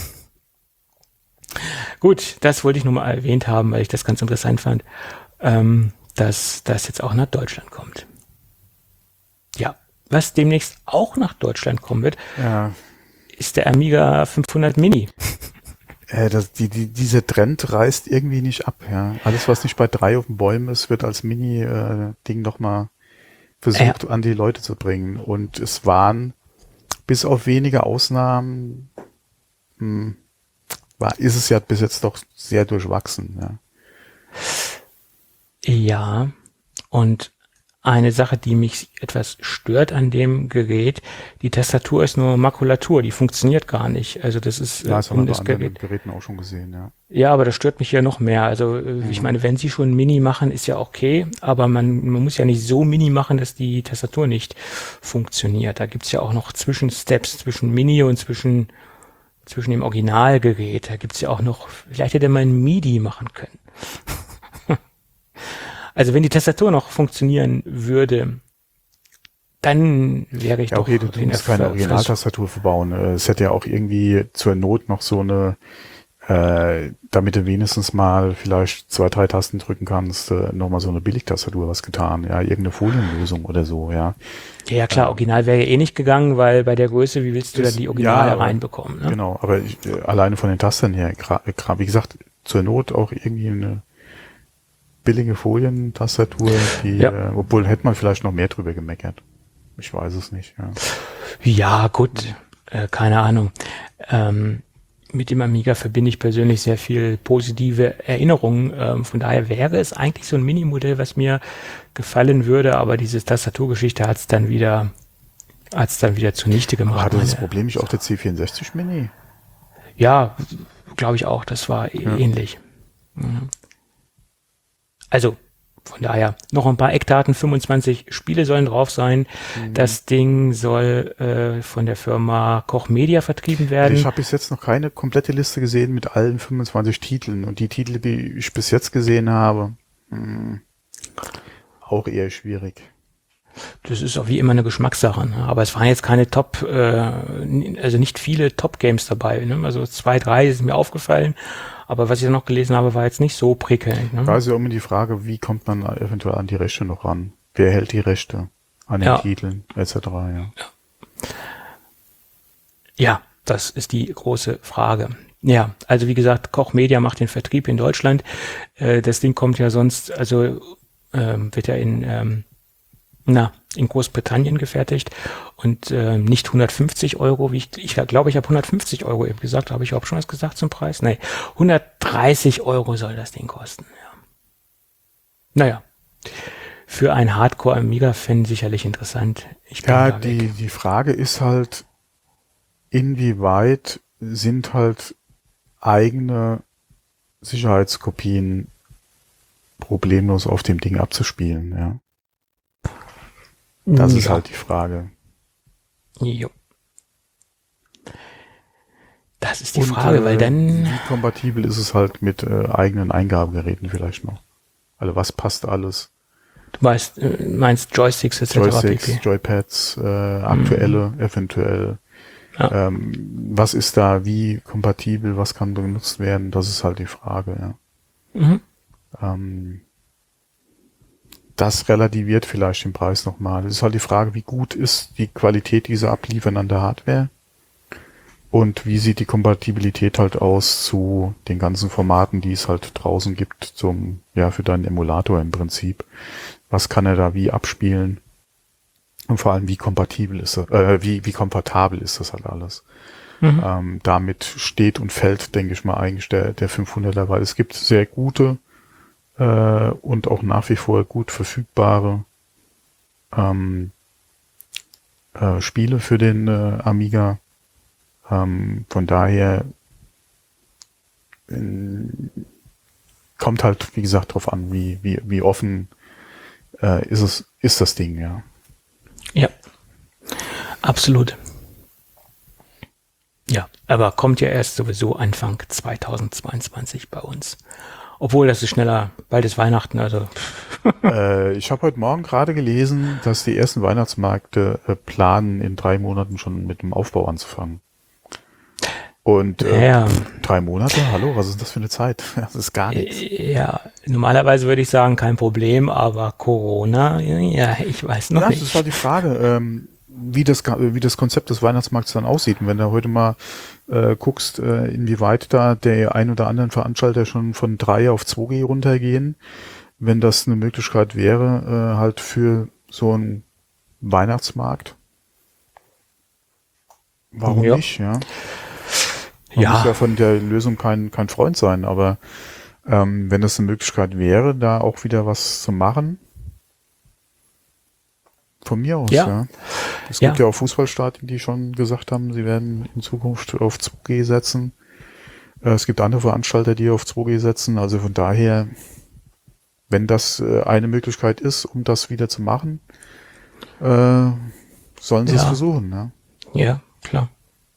Gut, das wollte ich nur mal erwähnt haben, weil ich das ganz interessant fand, dass das jetzt auch nach Deutschland kommt. Ja, was demnächst auch nach Deutschland kommen wird, ist der Amiga 500 Mini. Dieser Trend reißt irgendwie nicht ab. Ja. Alles, was nicht bei 3 auf den Bäumen ist, wird als Mini-Ding nochmal versucht an die Leute zu bringen. Und es waren bis auf wenige Ausnahmen ist es ja bis jetzt doch sehr durchwachsen. Ja, und eine Sache, die mich etwas stört an dem Gerät, die Tastatur ist nur Makulatur, die funktioniert gar nicht. Also das ist das haben wir bei anderen Geräten auch schon gesehen, ja. Ja, aber das stört mich ja noch mehr. Also ich meine, wenn sie schon Mini machen, ist ja okay, aber man muss ja nicht so Mini machen, dass die Tastatur nicht funktioniert. Da gibt's ja auch noch Zwischensteps zwischen Mini und zwischen dem Originalgerät. Da gibt's ja auch noch, vielleicht hätte man MIDI machen können. Also wenn die Tastatur noch funktionieren würde, dann wäre ich doch... Okay, du musst keine Originaltastatur verbauen. Es hätte ja auch irgendwie zur Not noch so eine, damit du wenigstens mal vielleicht 2, 3 Tasten drücken kannst, nochmal so eine Billigtastatur was getan. Ja, irgendeine Folienlösung oder so, ja. Ja klar, Original wäre ja eh nicht gegangen, weil bei der Größe, wie willst du da die Originale reinbekommen? Ne? Genau, aber alleine von den Tasten her, wie gesagt, zur Not auch irgendwie eine billige Folientastatur, obwohl hätte man vielleicht noch mehr drüber gemeckert. Ich weiß es nicht. Ja gut, keine Ahnung. Mit dem Amiga verbinde ich persönlich sehr viel positive Erinnerungen. Von daher wäre es eigentlich so ein Minimodell, was mir gefallen würde, aber diese Tastaturgeschichte hat es dann wieder zunichte gemacht. Hatte das Problem nicht auch der C64 Mini? Ja, glaube ich auch. Das war ähnlich. Also von daher noch ein paar Eckdaten, 25 Spiele sollen drauf sein. Das Ding soll von der Firma Koch Media vertrieben werden. Ich habe bis jetzt noch keine komplette Liste gesehen mit allen 25 Titeln. Und die Titel, die ich bis jetzt gesehen habe, auch eher schwierig. Das ist auch wie immer eine Geschmackssache, ne? Aber es waren jetzt keine also nicht viele Top-Games dabei. Ne? Also 2, 3 ist mir aufgefallen. Aber was ich noch gelesen habe, war jetzt nicht so prickelnd. Ne? Da ist ja immer die Frage, wie kommt man eventuell an die Rechte noch ran? Wer hält die Rechte an den Titeln etc.? Ja, das ist die große Frage. Ja, also wie gesagt, Koch Media macht den Vertrieb in Deutschland. Das Ding kommt ja sonst, wird ja in Großbritannien gefertigt und nicht 150 Euro, wie ich glaube, ich habe 150 Euro eben gesagt, habe ich überhaupt schon was gesagt zum Preis? Nee, 130 Euro soll das Ding kosten. Ja. Naja, für einen Hardcore-Amiga-Fan sicherlich interessant. Die Frage ist halt, inwieweit sind halt eigene Sicherheitskopien problemlos auf dem Ding abzuspielen, ja. Das ist halt die Frage. Jo. Das ist die Frage, weil dann... Wie kompatibel ist es halt mit eigenen Eingabegeräten vielleicht noch? Also was passt alles? Du meinst Joysticks etc. Joysticks, Joypads, aktuelle eventuell. Ja. Was ist da wie kompatibel, was kann benutzt werden? Das ist halt die Frage, ja. Das relativiert vielleicht den Preis nochmal. Es ist halt die Frage, wie gut ist die Qualität dieser abliefern an der Hardware und wie sieht die Kompatibilität halt aus zu den ganzen Formaten, die es halt draußen gibt für deinen Emulator im Prinzip. Was kann er da wie abspielen? Und vor allem, wie kompatibel ist das, wie komfortabel ist das halt alles? Damit steht und fällt, denke ich mal, eigentlich der 500er, weil es gibt sehr gute und auch nach wie vor gut verfügbare Spiele für den Amiga. Von daher kommt halt, wie gesagt, drauf an, wie offen ist das Ding, ja. Ja, absolut. Ja, aber kommt ja erst sowieso Anfang 2022 bei uns. Obwohl, das ist schneller, bald ist Weihnachten, also. Ich habe heute Morgen gerade gelesen, dass die ersten Weihnachtsmärkte planen, in 3 Monaten schon mit dem Aufbau anzufangen. Und 3 Monate? Hallo, was ist das für eine Zeit? Das ist gar nichts. Ja, normalerweise würde ich sagen, kein Problem, aber Corona, ja, ich weiß noch nicht. Das ist halt die Frage, wie das Konzept des Weihnachtsmarkts dann aussieht. Und wenn du heute mal guckst, inwieweit da der ein oder anderen Veranstalter schon von 3 auf 2G runtergehen, wenn das eine Möglichkeit wäre, halt für so einen Weihnachtsmarkt. Warum nicht, ja? Man muss ja von der Lösung kein Freund sein, aber wenn das eine Möglichkeit wäre, da auch wieder was zu machen, von mir aus, ja. Es gibt ja auch Fußballstadien, die schon gesagt haben, sie werden in Zukunft auf 2G setzen. Es gibt andere Veranstalter, die auf 2G setzen, also von daher, wenn das eine Möglichkeit ist, um das wieder zu machen, sollen sie es versuchen, ne? Ja, klar.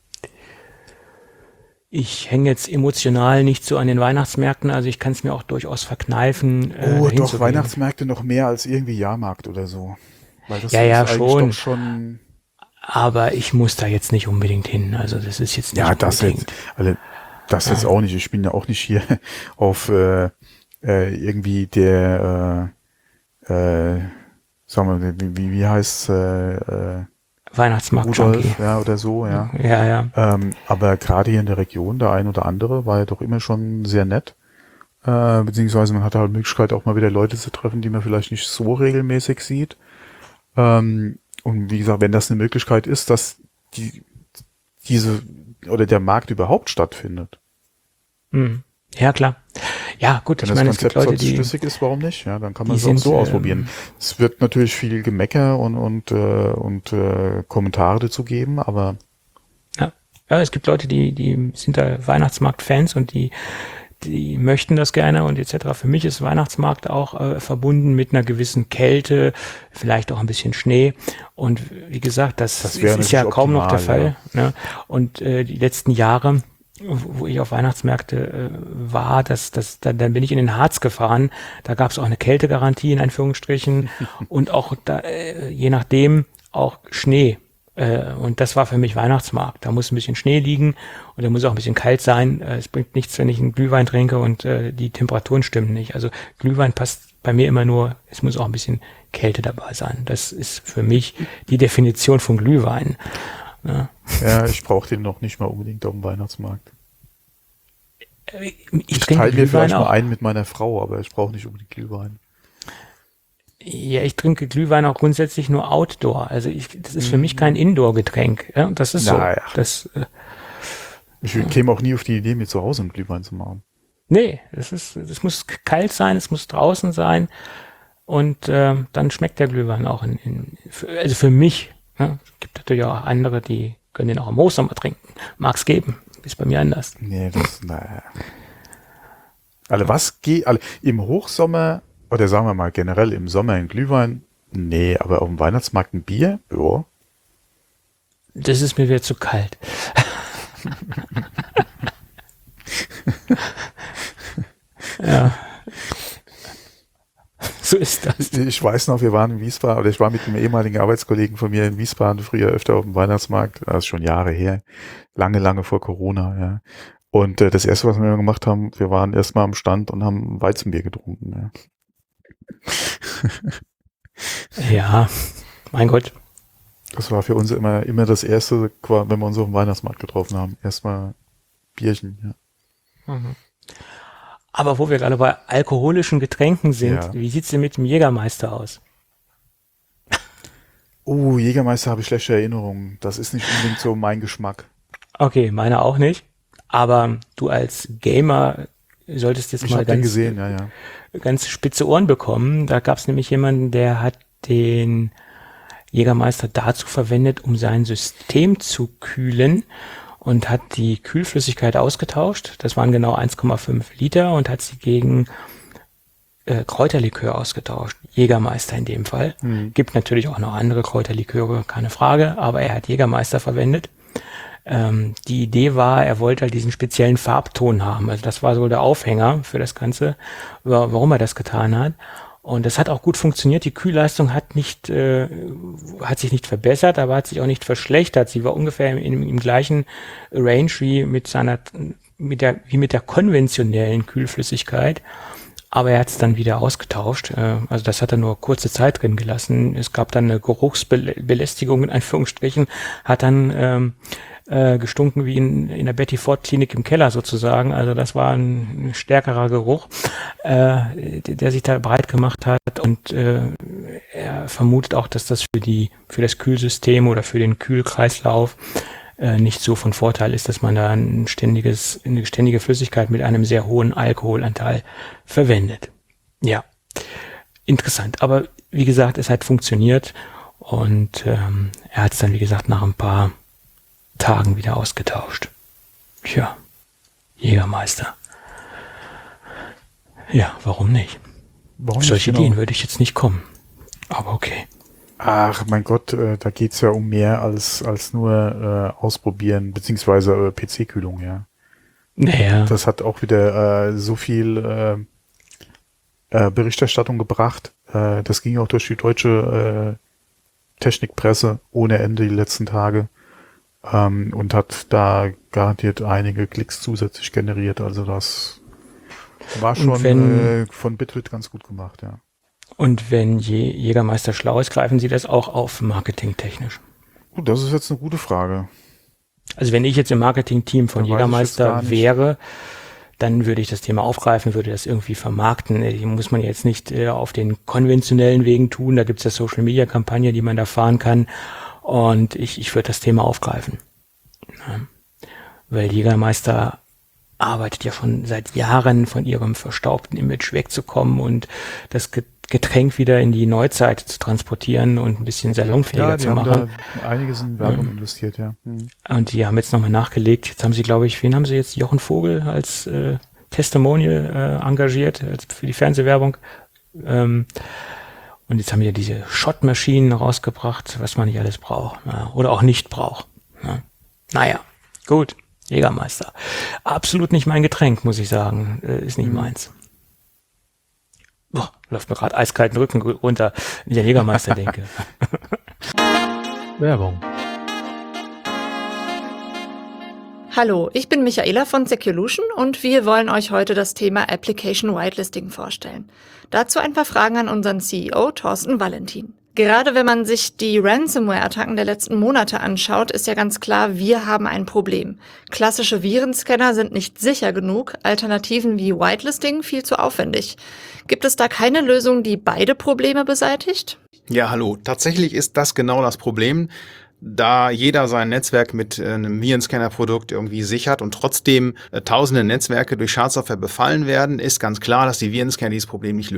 Ich hänge jetzt emotional nicht so an den Weihnachtsmärkten, also ich kann es mir auch durchaus verkneifen. Doch, Weihnachtsmärkte noch mehr als irgendwie Jahrmarkt oder so. Weil das ist schon. Aber ich muss da jetzt nicht unbedingt hin, also das ist jetzt nicht unbedingt. Das jetzt auch nicht. Ich bin ja auch nicht hier auf irgendwie der sagen wir, wie heißt Weihnachtsmarkt Rudolf, ja, oder so, ja. Ja. Aber gerade hier in der Region, der ein oder andere war ja doch immer schon sehr nett. Beziehungsweise man hatte halt die Möglichkeit, auch mal wieder Leute zu treffen, die man vielleicht nicht so regelmäßig sieht. Und wie gesagt, wenn das eine Möglichkeit ist, dass der Markt überhaupt stattfindet. Ja, klar. Ja, gut, wenn das Konzept sonst schlüssig ist, warum nicht? Ja, dann kann man es auch so ausprobieren. Es wird natürlich viel Gemecker und Kommentare dazu geben, aber ja, es gibt Leute, die sind da Weihnachtsmarkt-Fans und die möchten das gerne und etc. Für mich ist Weihnachtsmarkt auch verbunden mit einer gewissen Kälte, vielleicht auch ein bisschen Schnee. Und wie gesagt, das ist ja kaum noch der Fall. Ja. Ne? Und die letzten Jahre, wo ich auf Weihnachtsmärkte war, dann bin ich in den Harz gefahren. Da gab es auch eine Kältegarantie in Anführungsstrichen und auch da, je nachdem auch Schnee. Und das war für mich Weihnachtsmarkt. Da muss ein bisschen Schnee liegen und da muss auch ein bisschen kalt sein. Es bringt nichts, wenn ich einen Glühwein trinke und die Temperaturen stimmen nicht. Also Glühwein passt bei mir immer nur, es muss auch ein bisschen Kälte dabei sein. Das ist für mich die Definition von Glühwein. Ja, ich brauche den noch nicht mal unbedingt auf dem Weihnachtsmarkt. Ich teile mir vielleicht mal einen mit meiner Frau, aber ich brauche nicht unbedingt Glühwein. Ja, ich trinke Glühwein auch grundsätzlich nur Outdoor. Also das ist für mich kein Indoor-Getränk. Ja, das ist so. Ich käme auch nie auf die Idee, mir zu Hause einen Glühwein zu machen. Nee, das muss kalt sein, es muss draußen sein. und dann schmeckt der Glühwein auch also für mich. Ne? Es gibt natürlich auch andere, die können den auch im Hochsommer trinken. Mag's geben, ist bei mir anders. Nee, naja. Im Hochsommer, oder sagen wir mal generell im Sommer ein Glühwein, nee, aber auf dem Weihnachtsmarkt ein Bier, ja. Das ist mir wieder zu kalt. Ja. So ist das. Ich weiß noch, wir waren in Wiesbaden, oder ich war mit einem ehemaligen Arbeitskollegen von mir in Wiesbaden früher öfter auf dem Weihnachtsmarkt, das ist schon Jahre her, lange vor Corona, ja. Und das erste, was wir gemacht haben, wir waren erstmal am Stand und haben Weizenbier getrunken, ja. Ja, mein Gott. Das war für uns immer das Erste, wenn wir uns auf dem Weihnachtsmarkt getroffen haben. Erstmal Bierchen, ja. Mhm. Aber wo wir gerade bei alkoholischen Getränken sind, Ja. Wie sieht's denn mit dem Jägermeister aus? Oh, Jägermeister habe ich schlechte Erinnerungen. Das ist nicht unbedingt so mein Geschmack. Okay, meine auch nicht. Aber du als Gamer solltest jetzt Ich mal habe den gesehen, ja. ganz spitze Ohren bekommen. Da gab es nämlich jemanden, der hat den Jägermeister dazu verwendet, um sein System zu kühlen und hat die Kühlflüssigkeit ausgetauscht. Das waren genau 1,5 Liter und hat sie gegen Kräuterlikör ausgetauscht. Jägermeister in dem Fall. Gibt natürlich auch noch andere Kräuterliköre, keine Frage, aber er hat Jägermeister verwendet. Die Idee war, er wollte halt diesen speziellen Farbton haben. Also das war so der Aufhänger für das Ganze, warum er das getan hat. Und das hat auch gut funktioniert. Die Kühlleistung hat sich nicht verbessert, aber hat sich auch nicht verschlechtert. Sie war ungefähr im gleichen Range wie mit der konventionellen Kühlflüssigkeit. Aber er hat es dann wieder ausgetauscht. Also das hat er nur kurze Zeit drin gelassen. Es gab dann eine Geruchsbelästigung in Anführungsstrichen, hat dann gestunken wie in der Betty Ford Klinik im Keller sozusagen. Also das war ein stärkerer Geruch, der sich da breit gemacht hat. Und er vermutet auch, dass das für das Kühlsystem oder für den Kühlkreislauf nicht so von Vorteil ist, dass man da eine ständige Flüssigkeit mit einem sehr hohen Alkoholanteil verwendet. Ja, interessant. Aber wie gesagt, es hat funktioniert und er hat es dann, wie gesagt, nach ein paar Tagen wieder ausgetauscht. Tja, Jägermeister. Ja, warum nicht? Warum Solche nicht, genau? Ideen würde ich jetzt nicht kommen. Aber okay. Ach, mein Gott, da geht's ja um mehr als nur ausprobieren, beziehungsweise PC-Kühlung, ja. Naja. Das hat auch wieder so viel Berichterstattung gebracht. Das ging auch durch die deutsche Technikpresse ohne Ende die letzten Tage und hat da garantiert einige Klicks zusätzlich generiert. Also das war schon von Bitwit ganz gut gemacht, ja. Und wenn Jägermeister schlau ist, greifen Sie das auch auf marketingtechnisch? Gut, das ist jetzt eine gute Frage. Also wenn ich jetzt im Marketing-Team von Da weiß ich Jägermeister jetzt gar nicht. wäre, dann würde ich das Thema aufgreifen, würde das irgendwie vermarkten. Die muss man jetzt nicht auf den konventionellen Wegen tun. Da gibt es ja Social-Media-Kampagne, die man da fahren kann. Und ich würde das Thema aufgreifen. Ja. Weil Jägermeister arbeitet ja schon seit Jahren von ihrem verstaubten Image wegzukommen und das Getränk wieder in die Neuzeit zu transportieren und ein bisschen salonfähiger zu machen. Ja, die haben da einiges in Werbung investiert, ja. Und die haben jetzt nochmal nachgelegt. Jetzt haben sie, glaube ich, wen haben sie jetzt? Jochen Vogel als Testimonial engagiert für die Fernsehwerbung. Und jetzt haben wir diese Shot-Maschinen rausgebracht, was man nicht alles braucht. Ja, oder auch nicht braucht. Ja. Naja, gut. Jägermeister. Absolut nicht mein Getränk, muss ich sagen. Ist nicht meins. Boah, läuft mir gerade eiskalten Rücken runter, wenn ich an Jägermeister denke. Werbung. Hallo, ich bin Michaela von Seculution und wir wollen euch heute das Thema Application Whitelisting vorstellen. Dazu ein paar Fragen an unseren CEO Thorsten Valentin. Gerade wenn man sich die Ransomware-Attacken der letzten Monate anschaut, ist ja ganz klar, wir haben ein Problem. Klassische Virenscanner sind nicht sicher genug, Alternativen wie Whitelisting viel zu aufwendig. Gibt es da keine Lösung, die beide Probleme beseitigt? Ja, hallo. Tatsächlich ist das genau das Problem. Da jeder sein Netzwerk mit einem Virenscanner-Produkt irgendwie sichert und trotzdem tausende Netzwerke durch Schadsoftware befallen werden, ist ganz klar, dass die Virenscanner dieses Problem nicht lösen.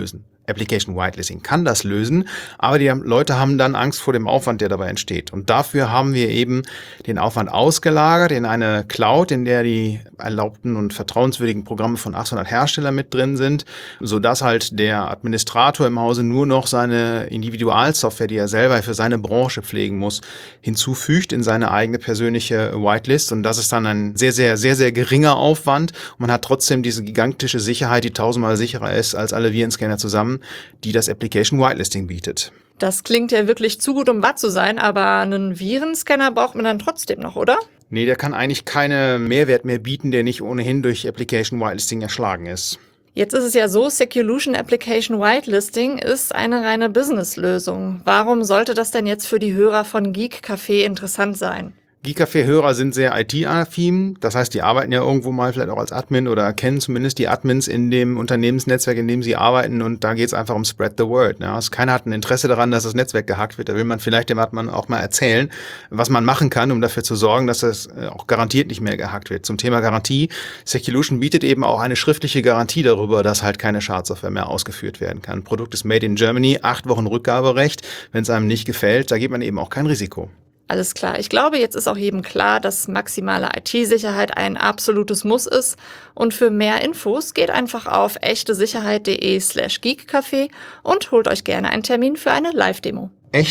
Application Whitelisting kann das lösen, aber die Leute haben dann Angst vor dem Aufwand, der dabei entsteht. Und dafür haben wir eben den Aufwand ausgelagert in eine Cloud, in der die erlaubten und vertrauenswürdigen Programme von 800 Herstellern mit drin sind, sodass halt der Administrator im Hause nur noch seine Individualsoftware, die er selber für seine Branche pflegen muss, hinzufügt in seine eigene persönliche Whitelist. Und das ist dann ein sehr, sehr, sehr, sehr geringer Aufwand. Und man hat trotzdem diese gigantische Sicherheit, die 1000-mal sicherer ist als alle Virenscanner zusammen, die das Application Whitelisting bietet. Das klingt ja wirklich zu gut, um wahr zu sein, aber einen Virenscanner braucht man dann trotzdem noch, oder? Nee, der kann eigentlich keinen Mehrwert mehr bieten, der nicht ohnehin durch Application Whitelisting erschlagen ist. Jetzt ist es ja so, Seculution Application Whitelisting ist eine reine Business-Lösung. Warum sollte das denn jetzt für die Hörer von Geek Café interessant sein? Geek Café-Hörer sind sehr IT-affin, das heißt, die arbeiten ja irgendwo mal vielleicht auch als Admin oder kennen zumindest die Admins in dem Unternehmensnetzwerk, in dem sie arbeiten, und da geht es einfach um Spread the Word. Ja. Also keiner hat ein Interesse daran, dass das Netzwerk gehackt wird, da will man vielleicht dem Admin auch mal erzählen, was man machen kann, um dafür zu sorgen, dass das auch garantiert nicht mehr gehackt wird. Zum Thema Garantie, Seculution bietet eben auch eine schriftliche Garantie darüber, dass halt keine Schadsoftware mehr ausgeführt werden kann. Produkt ist made in Germany, 8 Wochen Rückgaberecht, wenn es einem nicht gefällt, da geht man eben auch kein Risiko. Alles klar. Ich glaube, jetzt ist auch jedem klar, dass maximale IT-Sicherheit ein absolutes Muss ist. Und für mehr Infos geht einfach auf echtesicherheit.de/geekcafé und holt euch gerne einen Termin für eine Live-Demo.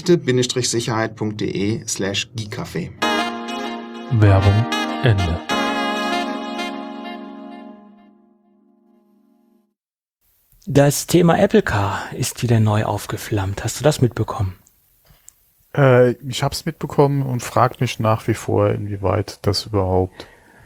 echte-sicherheit.de/geekcafé. Werbung Ende. Das Thema Apple Car ist wieder neu aufgeflammt. Hast du das mitbekommen? Ich habe es mitbekommen und frage mich nach wie vor, inwieweit das überhaupt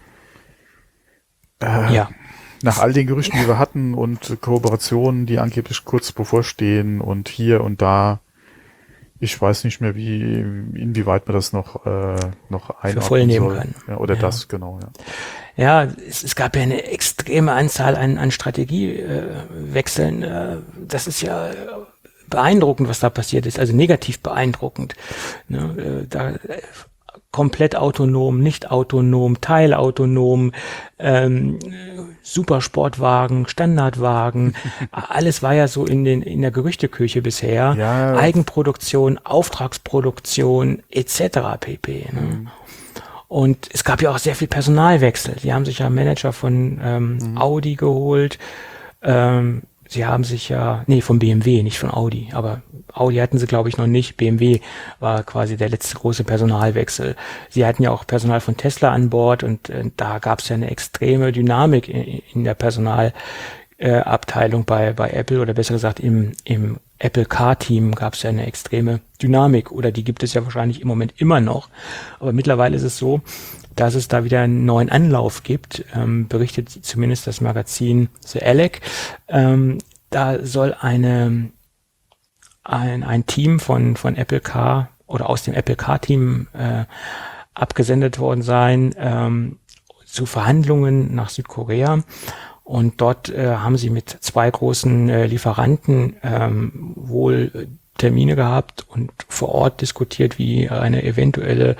nach all den Gerüchten, die wir hatten und Kooperationen, die angeblich kurz bevorstehen und hier und da, ich weiß nicht mehr, inwieweit man das noch einordnen voll nehmen soll. kann. Ja, oder das, genau. Ja, es gab ja eine extreme Anzahl an Strategiewechseln. Das ist ja beeindruckend, was da passiert ist, also negativ beeindruckend. Komplett autonom, nicht autonom, teilautonom, Supersportwagen, Standardwagen, alles war ja so in der Gerüchteküche bisher. Ja. Eigenproduktion, Auftragsproduktion etc. pp. Ne? Und es gab ja auch sehr viel Personalwechsel. Sie haben sich ja Manager von Audi geholt, sie haben sich von BMW, nicht von Audi, aber Audi hatten sie, glaube ich, noch nicht. BMW war quasi der letzte große Personalwechsel. Sie hatten ja auch Personal von Tesla an Bord und da gab es ja eine extreme Dynamik in der Personalabteilung bei Apple, oder besser gesagt im Apple Car Team gab es ja eine extreme Dynamik, oder die gibt es ja wahrscheinlich im Moment immer noch. Aber mittlerweile ist es so, dass es da wieder einen neuen Anlauf gibt, berichtet zumindest das Magazin The Alec. Da soll ein Team von Apple Car oder aus dem Apple Car Team abgesendet worden sein zu Verhandlungen nach Südkorea. Und dort haben sie mit 2 großen Lieferanten wohl Termine gehabt und vor Ort diskutiert, wie ein eventueller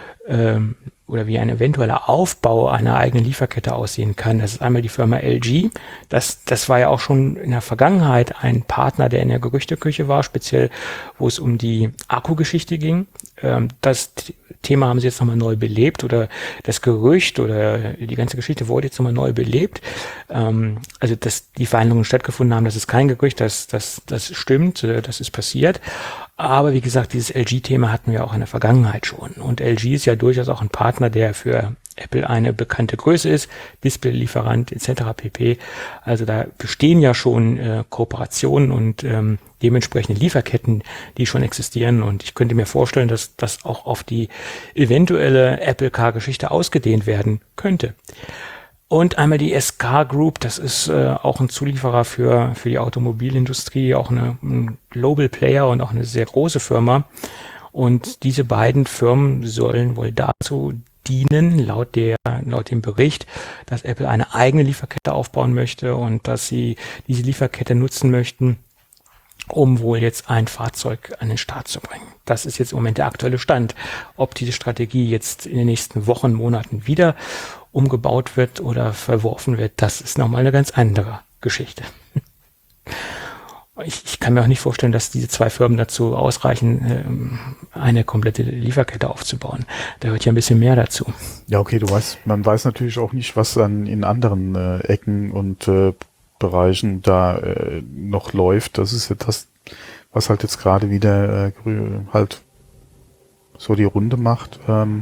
Aufbau einer eigenen Lieferkette aussehen kann. Das ist einmal die Firma LG. Das war ja auch schon in der Vergangenheit ein Partner, der in der Gerüchteküche war, speziell wo es um die Akkugeschichte ging. Das Thema haben sie jetzt nochmal neu belebt, oder das Gerücht oder die ganze Geschichte wurde jetzt nochmal neu belebt. Also, dass die Verhandlungen stattgefunden haben, das ist kein Gerücht, das stimmt, das ist passiert. Aber wie gesagt, dieses LG-Thema hatten wir auch in der Vergangenheit schon. Und LG ist ja durchaus auch ein Partner, der für Apple eine bekannte Größe ist, Display-Lieferant etc. pp. Also da bestehen ja schon Kooperationen und dementsprechende Lieferketten, die schon existieren. Und ich könnte mir vorstellen, dass das auch auf die eventuelle Apple Car-Geschichte ausgedehnt werden könnte. Und einmal die SK Group, das ist auch ein Zulieferer für die Automobilindustrie, auch ein Global Player und auch eine sehr große Firma. Und diese beiden Firmen sollen wohl dazu dienen, laut dem Bericht, dass Apple eine eigene Lieferkette aufbauen möchte und dass sie diese Lieferkette nutzen möchten, um wohl jetzt ein Fahrzeug an den Start zu bringen. Das ist jetzt im Moment der aktuelle Stand. Ob diese Strategie jetzt in den nächsten Wochen, Monaten wieder umgebaut wird oder verworfen wird, das ist nochmal eine ganz andere Geschichte. Ich kann mir auch nicht vorstellen, dass diese zwei Firmen dazu ausreichen, eine komplette Lieferkette aufzubauen. Da gehört ja ein bisschen mehr dazu. Ja, okay, man weiß natürlich auch nicht, was dann in anderen Ecken und Bereichen da noch läuft. Das ist ja das, was halt jetzt gerade wieder halt so die Runde macht.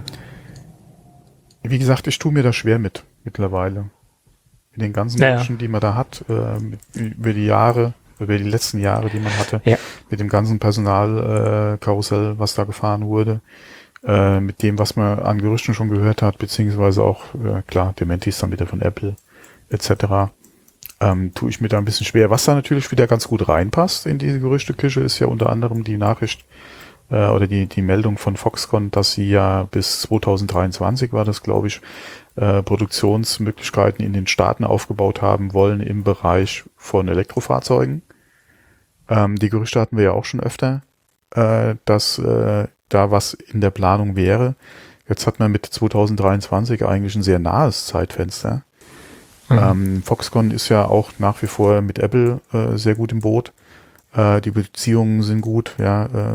Wie gesagt, ich tue mir da schwer mittlerweile. Mit den ganzen Menschen, die man da hat, über die letzten Jahre, die man hatte, mit dem ganzen Personalkarussell, was da gefahren wurde, mit dem, was man an Gerüchten schon gehört hat, beziehungsweise auch, klar, Dementis dann wieder von Apple, etc., tue ich mir da ein bisschen schwer. Was da natürlich wieder ganz gut reinpasst in diese Gerüchteküche, ist ja unter anderem die Nachricht oder die Meldung von Foxconn, dass sie ja bis 2023 war das, glaube ich, Produktionsmöglichkeiten in den Staaten aufgebaut haben wollen im Bereich von Elektrofahrzeugen. Die Gerüchte hatten wir ja auch schon öfter, dass da was in der Planung wäre. Jetzt hat man mit 2023 eigentlich ein sehr nahes Zeitfenster. Foxconn ist ja auch nach wie vor mit Apple sehr gut im Boot. Die Beziehungen sind gut, ja.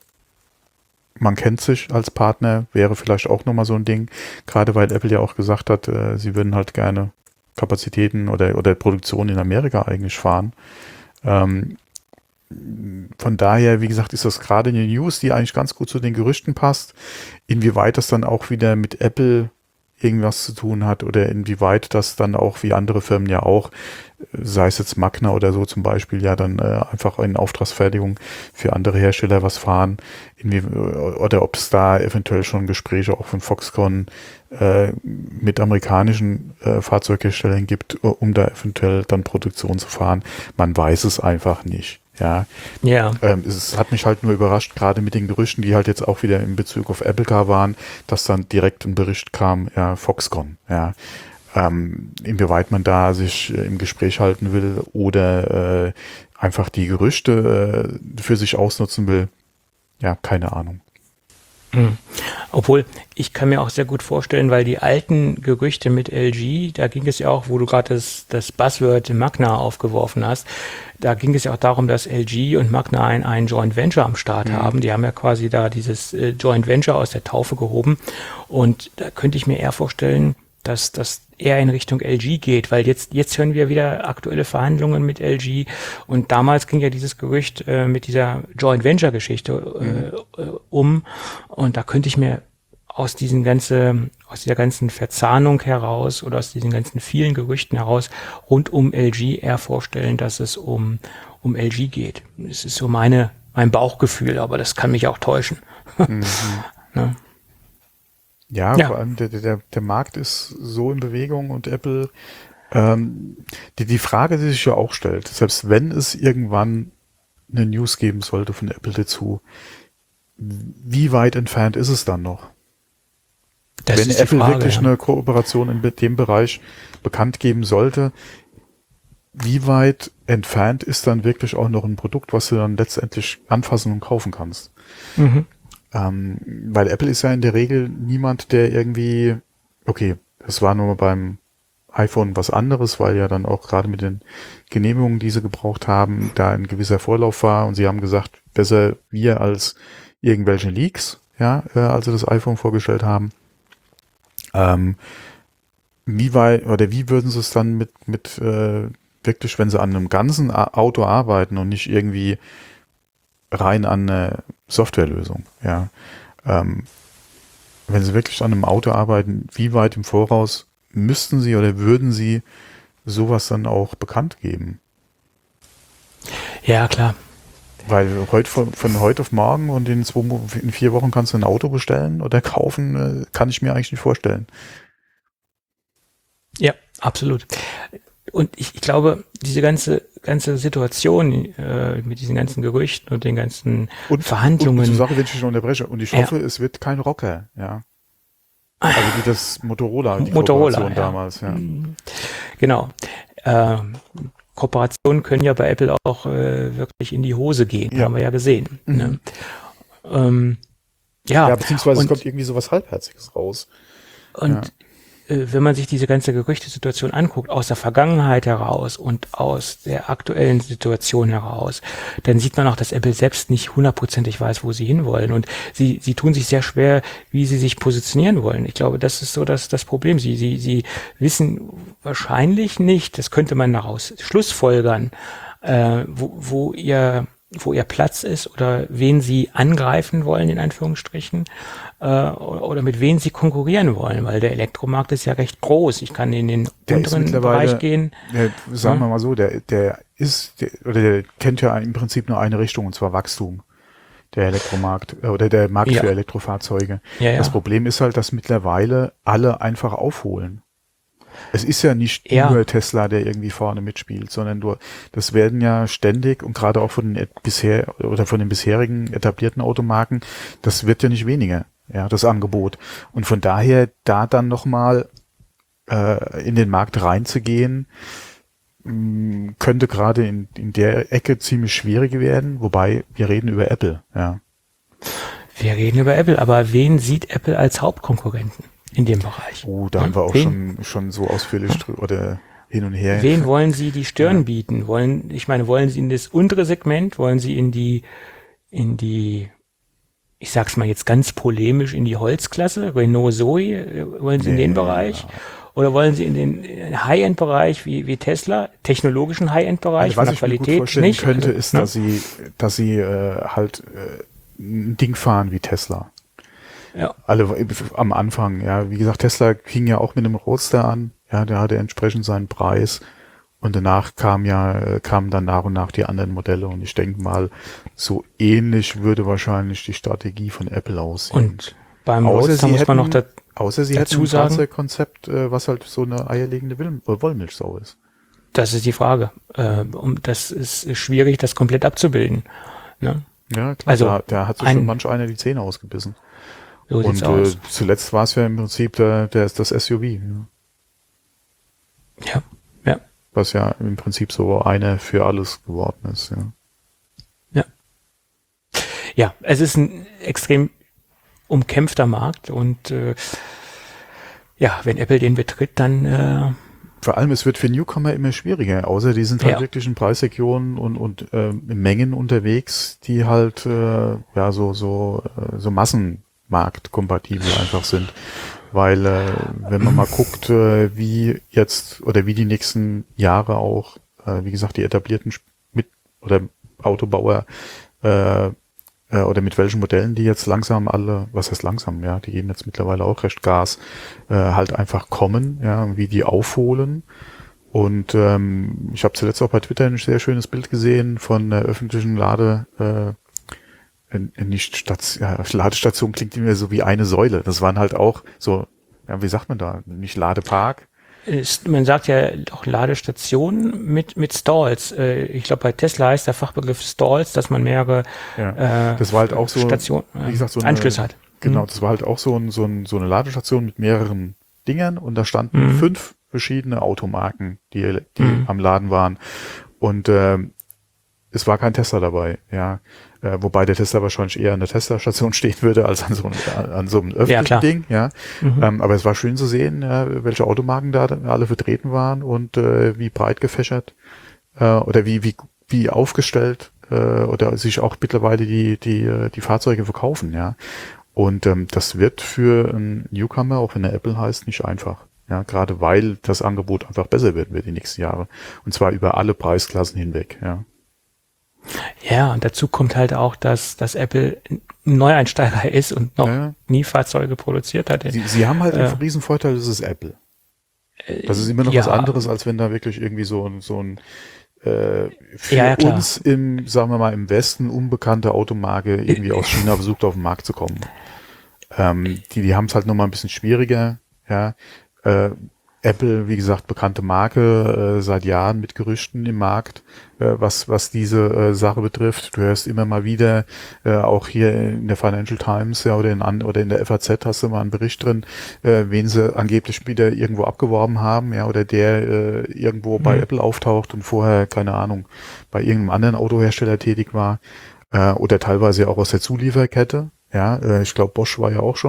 Man kennt sich als Partner, wäre vielleicht auch nochmal so ein Ding, gerade weil Apple ja auch gesagt hat, sie würden halt gerne Kapazitäten oder Produktion in Amerika eigentlich fahren. Von daher, wie gesagt, ist das gerade eine News, die eigentlich ganz gut zu den Gerüchten passt. Inwieweit das dann auch wieder mit Apple irgendwas zu tun hat oder inwieweit das dann auch, wie andere Firmen ja auch, sei es jetzt Magna oder so zum Beispiel, ja dann einfach in Auftragsfertigung für andere Hersteller was fahren, oder ob es da eventuell schon Gespräche auch von Foxconn mit amerikanischen Fahrzeugherstellern gibt, um da eventuell dann Produktion zu fahren. Man weiß es einfach nicht. Ja. Es hat mich halt nur überrascht, gerade mit den Gerüchten, die halt jetzt auch wieder in Bezug auf Apple Car waren, dass dann direkt ein Bericht kam, ja, Foxconn, ja. Inwieweit man da sich im Gespräch halten will oder einfach die Gerüchte für sich ausnutzen will, ja, keine Ahnung. Obwohl, ich kann mir auch sehr gut vorstellen, weil die alten Gerüchte mit LG, da ging es ja auch, wo du gerade das Buzzword Magna aufgeworfen hast, da ging es ja auch darum, dass LG und Magna ein Joint Venture am Start haben. Die haben ja quasi da dieses Joint Venture aus der Taufe gehoben. Und da könnte ich mir eher vorstellen, dass das eher in Richtung LG geht, weil jetzt hören wir wieder aktuelle Verhandlungen mit LG und damals ging ja dieses Gerücht mit dieser Joint Venture Geschichte um und da könnte ich mir aus dieser ganzen Verzahnung heraus oder aus diesen ganzen vielen Gerüchten heraus rund um LG eher vorstellen, dass es um LG geht. Das ist so mein Bauchgefühl, aber das kann mich auch täuschen. Ne? Ja, vor allem der Markt ist so in Bewegung und Apple, die Frage, die sich ja auch stellt, selbst wenn es irgendwann eine News geben sollte von Apple dazu, wie weit entfernt ist es dann noch? Das wenn ist die Apple Frage, wirklich eine Kooperation in dem Bereich bekannt geben sollte, wie weit entfernt ist dann wirklich auch noch ein Produkt, was du dann letztendlich anfassen und kaufen kannst? Weil Apple ist ja in der Regel niemand, der irgendwie, okay, das war nur beim iPhone was anderes, weil ja dann auch gerade mit den Genehmigungen, die sie gebraucht haben, da ein gewisser Vorlauf war und sie haben gesagt, besser wir als irgendwelche Leaks, ja, als sie das iPhone vorgestellt haben. Wie weit oder wie würden sie es dann mit wirklich, wenn sie an einem ganzen Auto arbeiten und nicht irgendwie rein an eine Softwarelösung, ja. Wenn sie wirklich an einem Auto arbeiten, wie weit im Voraus müssten sie oder würden sie sowas dann auch bekannt geben? Ja, klar. Weil von heute auf morgen und in 4 Wochen kannst du ein Auto bestellen oder kaufen, kann ich mir eigentlich nicht vorstellen. Ja, absolut. Und ich glaube, diese ganze Situation mit diesen ganzen Gerüchten und den ganzen Verhandlungen. Und die Sache, wenn ich schon unterbreche. Und ich hoffe, es wird kein Rocker, ja. Also wie das Motorola Kooperation damals, ja. Genau. Kooperationen können ja bei Apple auch wirklich in die Hose gehen, haben wir ja gesehen. Ne? Ja, beziehungsweise es kommt irgendwie sowas Halbherziges raus. Und wenn man sich diese ganze Gerüchtesituation anguckt, aus der Vergangenheit heraus und aus der aktuellen Situation heraus, dann sieht man auch, dass Apple selbst nicht hundertprozentig weiß, wo sie hinwollen. Und sie tun sich sehr schwer, wie sie sich positionieren wollen. Ich glaube, das ist so das Problem. Sie wissen wahrscheinlich nicht, das könnte man daraus schlussfolgern, wo ihr Platz ist oder wen sie angreifen wollen, in Anführungsstrichen, oder mit wem sie konkurrieren wollen, weil der Elektromarkt ist ja recht groß. Ich kann in den unteren Bereich gehen. Sagen wir mal so, der kennt ja im Prinzip nur eine Richtung, und zwar Wachstum. Der Elektromarkt oder der Markt für Elektrofahrzeuge. Ja, ja. Das Problem ist halt, dass mittlerweile alle einfach aufholen. Es ist ja nicht nur Tesla, der irgendwie vorne mitspielt, sondern das werden ja ständig und gerade auch von den bisherigen etablierten Automarken, das wird ja nicht weniger, ja, das Angebot. Und von daher da dann nochmal in den Markt reinzugehen, könnte gerade in der Ecke ziemlich schwierig werden, wobei wir reden über Apple, ja. Wir reden über Apple, aber wen sieht Apple als Hauptkonkurrenten in dem Bereich? Oh, da haben wir auch schon so ausführlich oder hin und her. Wen wollen Sie die Stirn bieten? Wollen Sie in das untere Segment? Wollen Sie in die, ich sag's mal jetzt ganz polemisch, in die Holzklasse? Renault Zoe? Wollen Sie in den Bereich? Oder wollen Sie in den High-End-Bereich wie Tesla, technologischen High-End-Bereich, also, von der Qualität nicht? Was ich mir gut vorstellen könnte, ist, dass sie halt ein Ding fahren wie Tesla. Ja. Alle am Anfang, ja. Wie gesagt, Tesla fing ja auch mit einem Roadster an. Ja, der hatte entsprechend seinen Preis. Und danach kamen dann nach und nach die anderen Modelle. Und ich denke mal, so ähnlich würde wahrscheinlich die Strategie von Apple aussehen. Und beim Roadster muss man noch außer sie hätten ein Fahrzeugkonzept, was halt so eine eierlegende Wollmilchsau ist. Das ist die Frage. Das ist schwierig, das komplett abzubilden. Ne? Ja, klar. Also da hat sich schon manch einer die Zähne ausgebissen. So und zuletzt war es ja im Prinzip das SUV. Ja. Was ja im Prinzip so eine für alles geworden ist. Ja, es ist ein extrem umkämpfter Markt und wenn Apple den betritt, dann vor allem, es wird für Newcomer immer schwieriger, außer die sind halt wirklich in Preisregionen und in Mengen unterwegs, die halt so massenmarktkompatibel einfach sind. Weil wenn man mal guckt, wie die nächsten Jahre auch, wie gesagt, die etablierten Autobauer oder mit welchen Modellen die jetzt langsam alle, was heißt langsam, ja, die geben jetzt mittlerweile auch recht Gas, halt einfach kommen, ja, wie die aufholen. Und ich habe zuletzt auch bei Twitter ein sehr schönes Bild gesehen von der öffentlichen Ladestation klingt immer so wie eine Säule. Das waren halt auch so, ja, wie sagt man da? Nicht Ladepark. Man sagt ja auch Ladestationen mit Stalls. Ich glaube, bei Tesla heißt der Fachbegriff Stalls, dass man mehrere das war halt auch so, Stationen, wie gesagt, so Anschlüsse hat. Genau, das war halt auch so eine Ladestation mit mehreren Dingern und da standen 5 verschiedene Automarken, die am Laden waren. Und es war kein Tesla dabei, ja. Wobei der Tesla wahrscheinlich eher an der Tesla-Station stehen würde, als an so einem öffentlichen Ding, ja. Aber es war schön zu sehen, welche Automarken da alle vertreten waren und wie breit gefächert oder wie aufgestellt oder sich auch mittlerweile die Fahrzeuge verkaufen, ja. Und das wird für einen Newcomer, auch wenn er Apple heißt, nicht einfach. Ja, gerade weil das Angebot einfach besser wird die nächsten Jahre. Und zwar über alle Preisklassen hinweg, ja. Ja, und dazu kommt halt auch, dass Apple ein Neueinsteiger ist und noch nie Fahrzeuge produziert hat. Sie haben halt einen riesen Vorteil, das ist Apple. Das ist immer noch was anderes, als wenn da wirklich irgendwie so ein für uns sagen wir mal, im Westen unbekannte Automarke irgendwie aus China versucht, auf den Markt zu kommen. Die haben es halt nochmal ein bisschen schwieriger, ja. Apple, wie gesagt, bekannte Marke, seit Jahren mit Gerüchten im Markt, was diese Sache betrifft. Du hörst immer mal wieder, auch hier in der Financial Times oder in der FAZ hast du mal einen Bericht drin, wen sie angeblich wieder irgendwo abgeworben haben, ja, oder der irgendwo bei Apple auftaucht und vorher, keine Ahnung, bei irgendeinem anderen Autohersteller tätig war, oder teilweise auch aus der Zulieferkette. Ja, ich glaube, Bosch war ja auch schon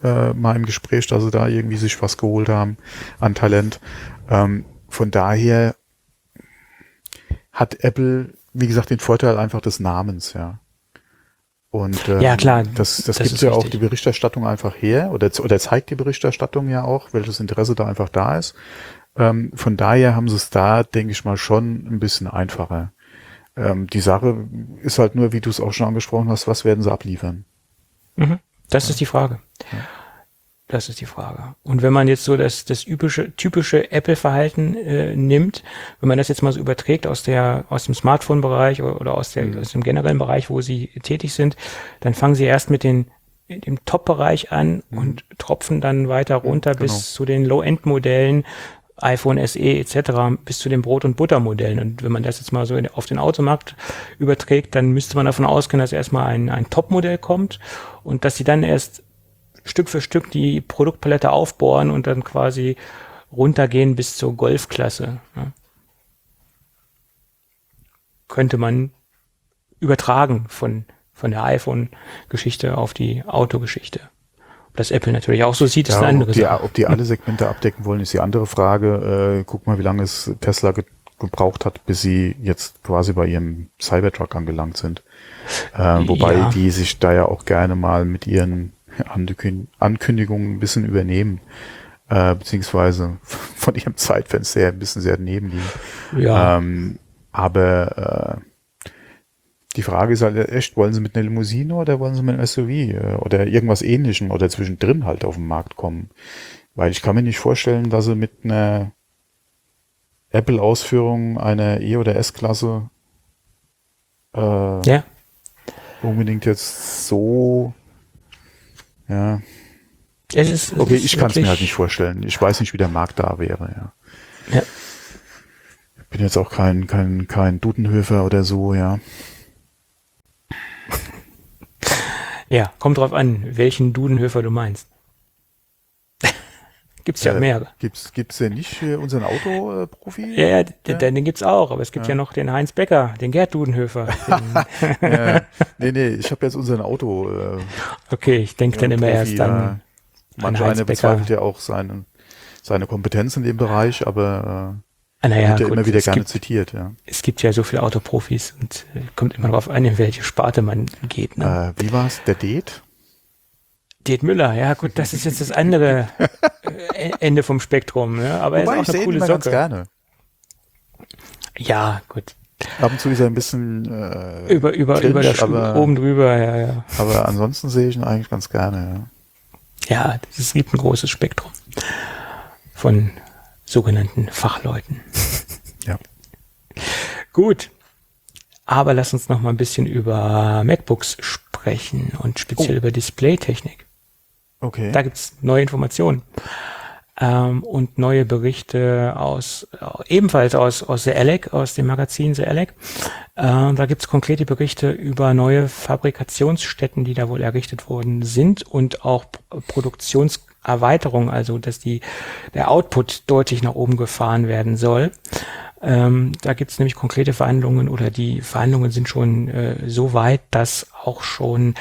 mal im Gespräch, dass sie da irgendwie sich was geholt haben an Talent. Von daher hat Apple, wie gesagt, den Vorteil einfach des Namens, ja. Und Ja, klar, das das gibt ist ja auch richtig. die Berichterstattung einfach her oder zeigt die Berichterstattung ja auch, welches Interesse da einfach da ist. Von daher haben sie es da, denke ich mal, schon ein bisschen einfacher. Die Sache ist halt nur, wie du es auch schon angesprochen hast, was werden sie abliefern? Mhm. Das ist die Frage. Das ist die Frage. Und wenn man jetzt so das typische Apple-Verhalten nimmt, wenn man das jetzt mal so überträgt aus dem Smartphone-Bereich oder aus dem generellen Bereich, wo sie tätig sind, dann fangen sie erst mit dem Top-Bereich an und tropfen dann weiter runter bis zu den Low-End-Modellen, iPhone SE etc., bis zu den Brot- und Butter-Modellen. Und wenn man das jetzt mal so auf den Automarkt überträgt, dann müsste man davon ausgehen, dass erstmal ein Top-Modell kommt und dass sie dann erst Stück für Stück die Produktpalette aufbohren und dann quasi runtergehen bis zur Golfklasse. Ja. Könnte man übertragen von der iPhone-Geschichte auf die Autogeschichte. Ob das Apple natürlich auch so sieht, ist eine andere Sache. Ob die alle Segmente abdecken wollen, ist die andere Frage. Guck mal, wie lange es Tesla gebraucht hat, bis sie jetzt quasi bei ihrem Cybertruck angelangt sind. Wobei die sich da ja auch gerne mal mit ihren Ankündigungen ein bisschen übernehmen, beziehungsweise von ihrem Zeitfenster her ein bisschen sehr daneben liegen. Ja. Aber die Frage ist halt echt, wollen sie mit einer Limousine oder wollen sie mit einem SUV oder irgendwas Ähnlichem oder zwischendrin halt auf den Markt kommen? Weil ich kann mir nicht vorstellen, dass sie mit einer Apple-Ausführung einer E- oder S-Klasse unbedingt jetzt so. Ja. Okay, ich kann es mir halt nicht vorstellen. Ich weiß nicht, wie der Markt da wäre, ja. Ich bin jetzt auch kein Dudenhöfer oder so, ja. Ja, kommt drauf an, welchen Dudenhöfer du meinst. Gibt's ja mehr. Gibt's denn nicht unseren Autoprofi? Ja, den gibt's auch, aber es gibt ja noch den Heinz Becker, den Gerd Dudenhöfer. Nee, ich habe jetzt unseren Auto. Okay, ich denke dann immer Profi, erst an manch Heinz einer Becker. bezweifelt ja auch seine Kompetenz in dem Bereich, aber naja, wird ja gut, immer wieder gerne zitiert, ja. Es gibt ja so viele Autoprofis und kommt immer darauf an, in welche Sparte man geht. Ne? Wie war's? Der Det Müller, ja gut, das ist jetzt das andere Ende vom Spektrum, ne? Aber er ist auch eine coole Socke. Ganz gerne. Ja, gut. Ab und zu ist er ein bisschen über der aber, oben drüber, ja. Aber ansonsten sehe ich ihn eigentlich ganz gerne, ja. Ja, es gibt ein großes Spektrum von sogenannten Fachleuten. Ja. Gut. Aber lass uns noch mal ein bisschen über MacBooks sprechen und speziell über Displaytechnik. Okay. Da gibt's neue Informationen und neue Berichte ebenfalls aus The Alec, aus dem Magazin The Alec. Da gibt's konkrete Berichte über neue Fabrikationsstätten, die da wohl errichtet worden sind und auch Produktionserweiterung, also dass der Output deutlich nach oben gefahren werden soll. Da gibt es nämlich konkrete Verhandlungen oder die Verhandlungen sind schon so weit, dass auch schon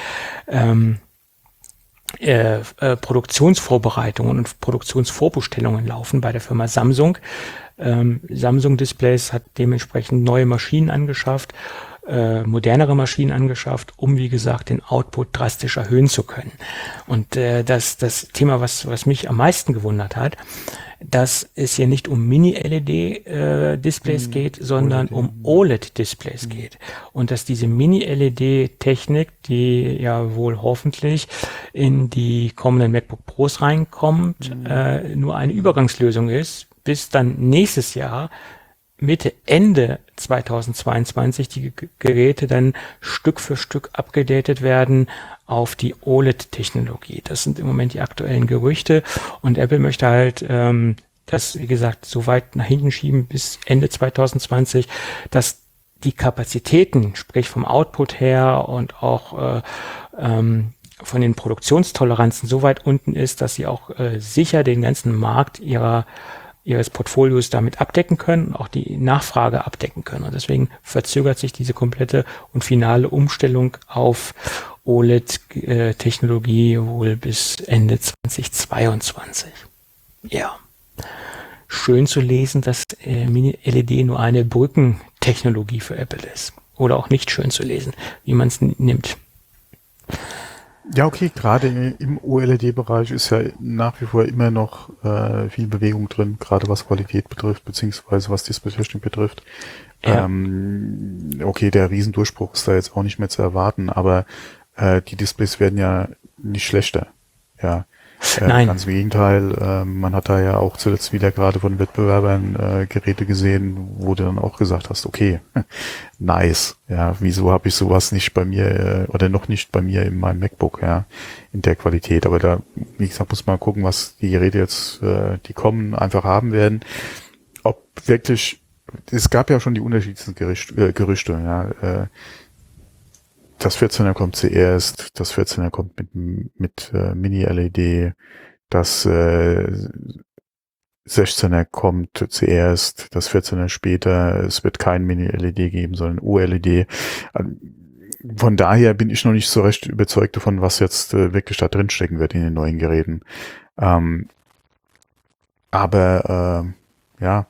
Produktionsvorbereitungen und Produktionsvorbestellungen laufen bei der Firma Samsung. Samsung Displays hat dementsprechend neue Maschinen angeschafft, modernere Maschinen angeschafft, um, wie gesagt, den Output drastisch erhöhen zu können. Und das Thema, was mich am meisten gewundert hat, dass es hier nicht um Mini-LED-Displays geht, sondern um OLED-Displays geht. Und dass diese Mini-LED-Technik, die ja wohl hoffentlich in die kommenden MacBook Pros reinkommt, nur eine Übergangslösung ist, bis dann nächstes Jahr Ende 2022 die Geräte dann Stück für Stück abgedatet werden auf die OLED-Technologie. Das sind im Moment die aktuellen Gerüchte und Apple möchte halt das, wie gesagt, so weit nach hinten schieben bis Ende 2020, dass die Kapazitäten, sprich vom Output her und auch von den Produktionstoleranzen so weit unten ist, dass sie auch sicher den ganzen Markt ihres Portfolios damit abdecken können und auch die Nachfrage abdecken können. Und deswegen verzögert sich diese komplette und finale Umstellung auf OLED-Technologie wohl bis Ende 2022. Ja. Schön zu lesen, dass Mini-LED nur eine Brückentechnologie für Apple ist. Oder auch nicht schön zu lesen, wie man es nimmt. Ja, okay, gerade im OLED-Bereich ist ja nach wie vor immer noch viel Bewegung drin, gerade was Qualität betrifft, beziehungsweise was Display-Technik betrifft. Ja. Okay, der Riesendurchbruch ist da jetzt auch nicht mehr zu erwarten, aber die Displays werden ja nicht schlechter. Ja. Nein. Ganz im Gegenteil, man hat da ja auch zuletzt wieder gerade von Wettbewerbern Geräte gesehen, wo du dann auch gesagt hast, okay, nice, ja, wieso habe ich sowas nicht bei mir oder noch nicht bei mir in meinem MacBook, ja, in der Qualität. Aber da, wie gesagt, muss man gucken, was die Geräte jetzt, die kommen, einfach haben werden. Ob wirklich, es gab ja schon die unterschiedlichsten Gerüchte, ja, das 14er kommt zuerst, das 14er kommt mit Mini-LED, das 16er kommt zuerst, das 14er später, es wird kein Mini-LED geben, sondern OLED. Von daher bin ich noch nicht so recht überzeugt davon, was jetzt wirklich da drin stecken wird in den neuen Geräten. Aber ja,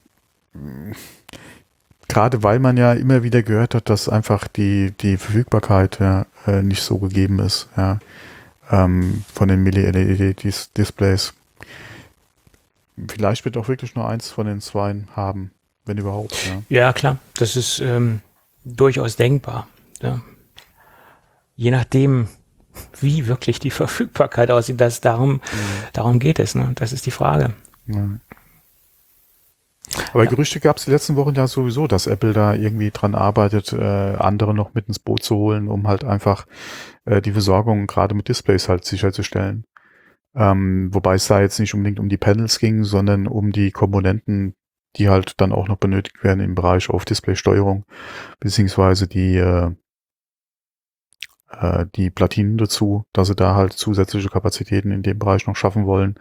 gerade weil man ja immer wieder gehört hat, dass einfach die Verfügbarkeit nicht so gegeben ist, ja, von den Mini-LED-Displays. Vielleicht wird auch wirklich nur eins von den zwei haben, wenn überhaupt. Ja, Ja, klar, das ist durchaus denkbar. Ja. Je nachdem, wie wirklich die Verfügbarkeit aussieht, darum geht es. Ne? Das ist die Frage. ja. Aber Gerüchte gab es die letzten Wochen ja sowieso, dass Apple da irgendwie dran arbeitet, andere noch mit ins Boot zu holen, um halt einfach die Versorgung gerade mit Displays halt sicherzustellen. Wobei es da jetzt nicht unbedingt um die Panels ging, sondern um die Komponenten, die halt dann auch noch benötigt werden im Bereich auf Displaysteuerung, beziehungsweise die Platinen dazu, dass sie da halt zusätzliche Kapazitäten in dem Bereich noch schaffen wollen.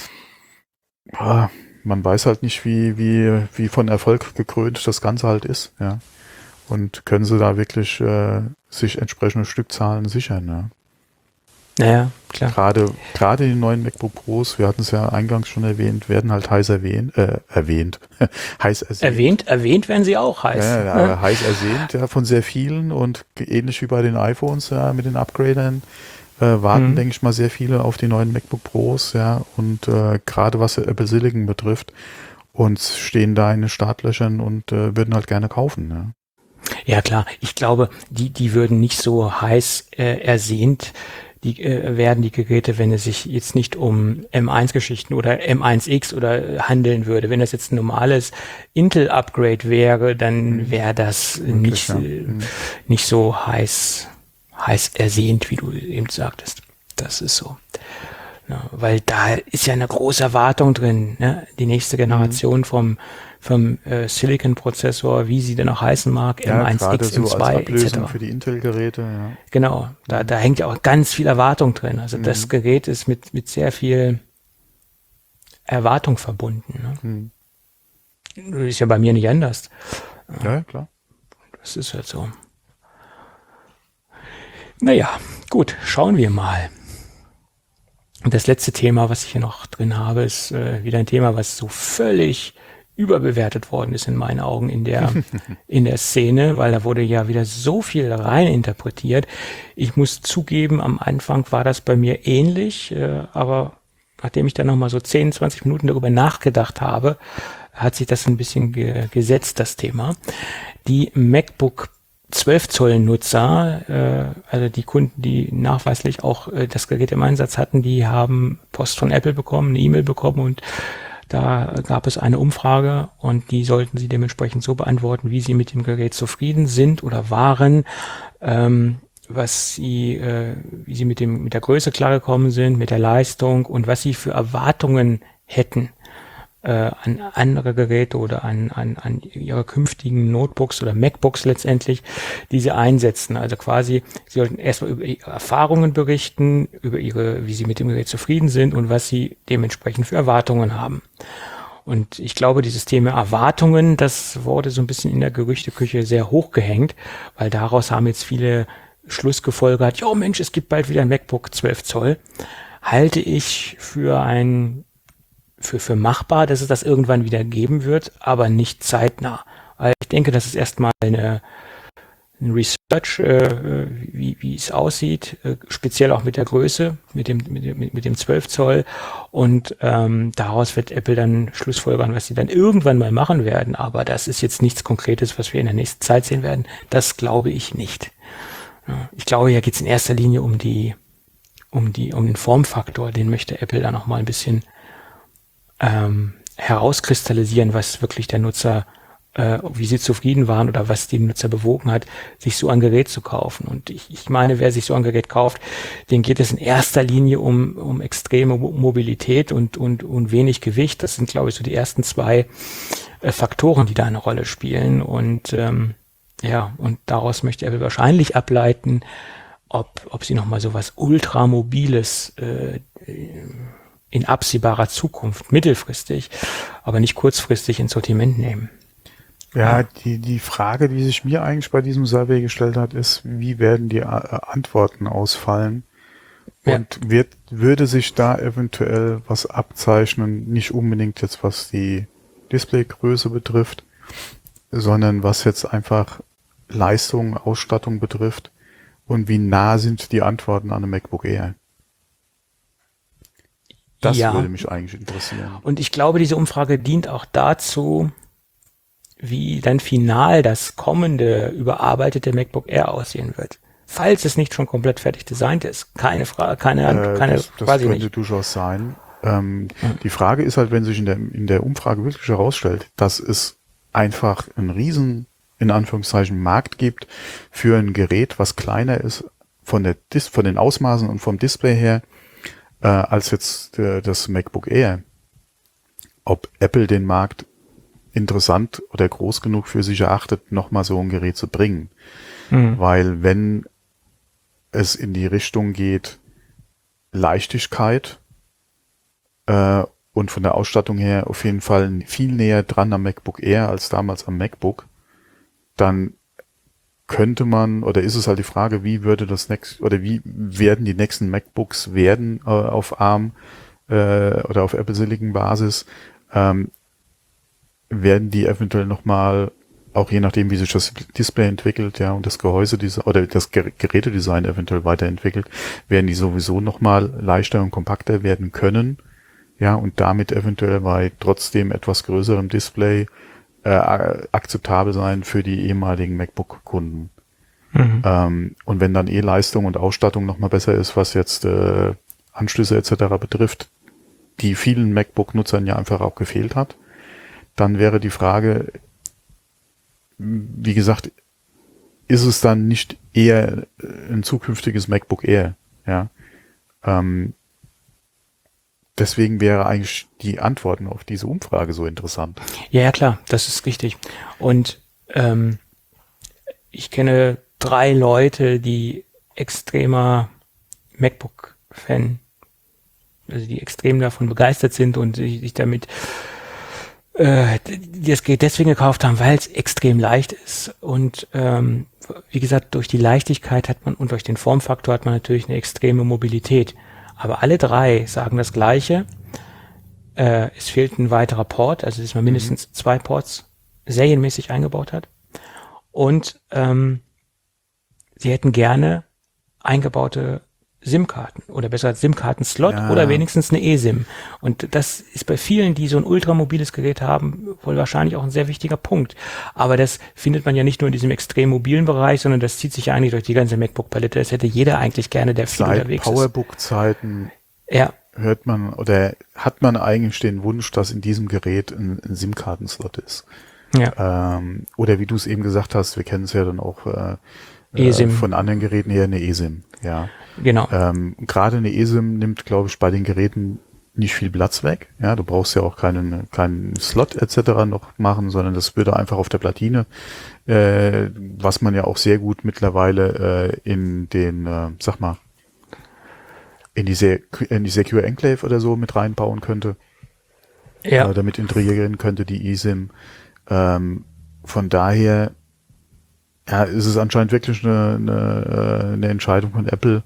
Man weiß halt nicht, wie von Erfolg gekrönt das Ganze halt ist, ja. Und können sie da wirklich sich entsprechende Stückzahlen sichern, ja. Naja, klar. Gerade die neuen MacBook Pros, wir hatten es ja eingangs schon erwähnt, werden halt heiß erwähnt, heiß ersehnt. Erwähnt werden sie auch heiß. Ja, heiß ersehnt, ja, von sehr vielen und ähnlich wie bei den iPhones, ja, mit den Upgradern, warten, denke ich mal, sehr viele auf die neuen MacBook Pros, ja, und gerade was Apple Silicon betrifft, und stehen da in den Startlöchern und würden halt gerne kaufen, ja. Ja, klar. Ich glaube, die würden nicht so heiß ersehnt werden die Geräte, wenn es sich jetzt nicht um M1-Geschichten oder M1X oder handeln würde. Wenn das jetzt ein normales Intel-Upgrade wäre, dann wäre das nicht so heiß ersehnt, wie du eben sagtest. Das ist so. Ja, weil da ist ja eine große Erwartung drin, ne? Die nächste Generation vom Silicon-Prozessor, wie sie denn auch heißen mag, Ja, M1X, so M2 als Ablösung etc. für die Intel-Geräte, ja. Genau, da hängt ja auch ganz viel Erwartung drin. Also das Gerät ist mit sehr viel Erwartung verbunden. Ne? Ist ja bei mir nicht anders. Ja, klar. Das ist halt so. Naja, gut, schauen wir mal. Und das letzte Thema, was ich hier noch drin habe, ist wieder ein Thema, was so völlig überbewertet worden ist in meinen Augen in der Szene, weil da wurde ja wieder so viel rein interpretiert. Ich muss zugeben, am Anfang war das bei mir ähnlich, aber nachdem ich dann nochmal so 10, 20 Minuten darüber nachgedacht habe, hat sich das ein bisschen gesetzt, das Thema. Die MacBook 12 Zoll Nutzer, also die Kunden, die nachweislich auch das Gerät im Einsatz hatten, die haben Post von Apple bekommen, eine E-Mail bekommen und da gab es eine Umfrage und die sollten sie dementsprechend so beantworten, wie sie mit dem Gerät zufrieden sind oder waren, wie sie mit der Größe klargekommen sind, mit der Leistung und was sie für Erwartungen hätten an andere Geräte oder an ihre künftigen Notebooks oder MacBooks letztendlich, die sie einsetzen. Also quasi, sie sollten erstmal über ihre Erfahrungen berichten, wie sie mit dem Gerät zufrieden sind und was sie dementsprechend für Erwartungen haben. Und ich glaube, dieses Thema Erwartungen, das wurde so ein bisschen in der Gerüchteküche sehr hochgehängt, weil daraus haben jetzt viele Schluss gefolgert, ja Mensch, es gibt bald wieder ein MacBook 12 Zoll, halte ich für machbar, dass es das irgendwann wieder geben wird, aber nicht zeitnah. Weil ich denke, das ist erstmal ein Research, wie es aussieht, speziell auch mit der Größe, mit dem 12 Zoll. Und daraus wird Apple dann schlussfolgern, was sie dann irgendwann mal machen werden. Aber das ist jetzt nichts Konkretes, was wir in der nächsten Zeit sehen werden. Das glaube ich nicht. Ja, ich glaube, hier geht es in erster Linie um den Formfaktor. Den möchte Apple da noch mal ein bisschen herauskristallisieren, was wirklich der Nutzer, wie sie zufrieden waren oder was die Nutzer bewogen hat, sich so ein Gerät zu kaufen. Und ich meine, wer sich so ein Gerät kauft, den geht es in erster Linie um extreme Mobilität und wenig Gewicht. Das sind, glaube ich, so die ersten zwei Faktoren, die da eine Rolle spielen. Und und daraus möchte Apple wahrscheinlich ableiten, ob sie nochmal so was Ultramobiles in absehbarer Zukunft, mittelfristig, aber nicht kurzfristig ins Sortiment nehmen. Ja, die Frage, die sich mir eigentlich bei diesem Survey gestellt hat, ist, wie werden die Antworten ausfallen? Ja. Und würde sich da eventuell was abzeichnen, nicht unbedingt jetzt was die Displaygröße betrifft, sondern was jetzt einfach Leistung, Ausstattung betrifft und wie nah sind die Antworten an einem MacBook Air? Das würde mich eigentlich interessieren. Und ich glaube, diese Umfrage dient auch dazu, wie dann final das kommende überarbeitete MacBook Air aussehen wird. Falls es nicht schon komplett fertig designt ist. Keine Frage, das könnte durchaus sein. Die Frage ist halt, wenn sich in der Umfrage wirklich herausstellt, dass es einfach einen riesen, in Anführungszeichen, Markt gibt für ein Gerät, was kleiner ist von den Ausmaßen und vom Display her, als jetzt das MacBook Air. Ob Apple den Markt interessant oder groß genug für sich erachtet, nochmal so ein Gerät zu bringen. Weil wenn es in die Richtung geht, Leichtigkeit und von der Ausstattung her auf jeden Fall viel näher dran am MacBook Air als damals am MacBook, dann könnte man, oder ist es halt die Frage, wie werden die nächsten MacBooks werden auf ARM oder auf Apple Silicon Basis, werden die eventuell nochmal, auch je nachdem, wie sich das Display entwickelt, ja, und das Gehäuse oder das Gerätedesign eventuell weiterentwickelt, werden die sowieso nochmal leichter und kompakter werden können, ja, und damit eventuell bei trotzdem etwas größerem Display akzeptabel sein für die ehemaligen MacBook-Kunden. Und wenn dann Leistung und Ausstattung nochmal besser ist, was jetzt Anschlüsse etc. betrifft, die vielen MacBook-Nutzern ja einfach auch gefehlt hat, dann wäre die Frage, wie gesagt, ist es dann nicht eher ein zukünftiges MacBook Air? Ja. Deswegen wäre eigentlich die Antworten auf diese Umfrage so interessant. Ja, klar, das ist richtig. Und ich kenne 3 Leute, die extremer MacBook-Fan, also die extrem davon begeistert sind und sich damit die das Gerät deswegen gekauft haben, weil es extrem leicht ist. Und wie gesagt, durch die Leichtigkeit hat man und durch den Formfaktor hat man natürlich eine extreme Mobilität. Aber alle 3 sagen das Gleiche. Es fehlt ein weiterer Port, also dass man mindestens 2 Ports serienmäßig eingebaut hat. Und sie hätten gerne eingebaute SIM-Karten oder besser SIM-Karten-Slot oder wenigstens eine eSIM. Und das ist bei vielen, die so ein ultramobiles Gerät haben, wohl wahrscheinlich auch ein sehr wichtiger Punkt. Aber das findet man ja nicht nur in diesem extrem mobilen Bereich, sondern das zieht sich ja eigentlich durch die ganze MacBook-Palette. Das hätte jeder eigentlich gerne, der viel unterwegs ist. Seit PowerBook-Zeiten hört man oder hat man eigentlich den Wunsch, dass in diesem Gerät ein SIM-Karten-Slot ist. Ja. Oder wie du es eben gesagt hast, wir kennen es ja dann auch von anderen Geräten eher eine eSIM. Ja. Genau. Gerade eine eSIM nimmt, glaube ich, bei den Geräten nicht viel Platz weg. Ja, du brauchst ja auch keinen Slot etc. noch machen, sondern das würde einfach auf der Platine, was man ja auch sehr gut mittlerweile in den, in die Secure Enclave oder so mit reinbauen könnte. Ja. Damit integrieren könnte die eSIM. Von daher ja, es ist anscheinend wirklich eine Entscheidung von Apple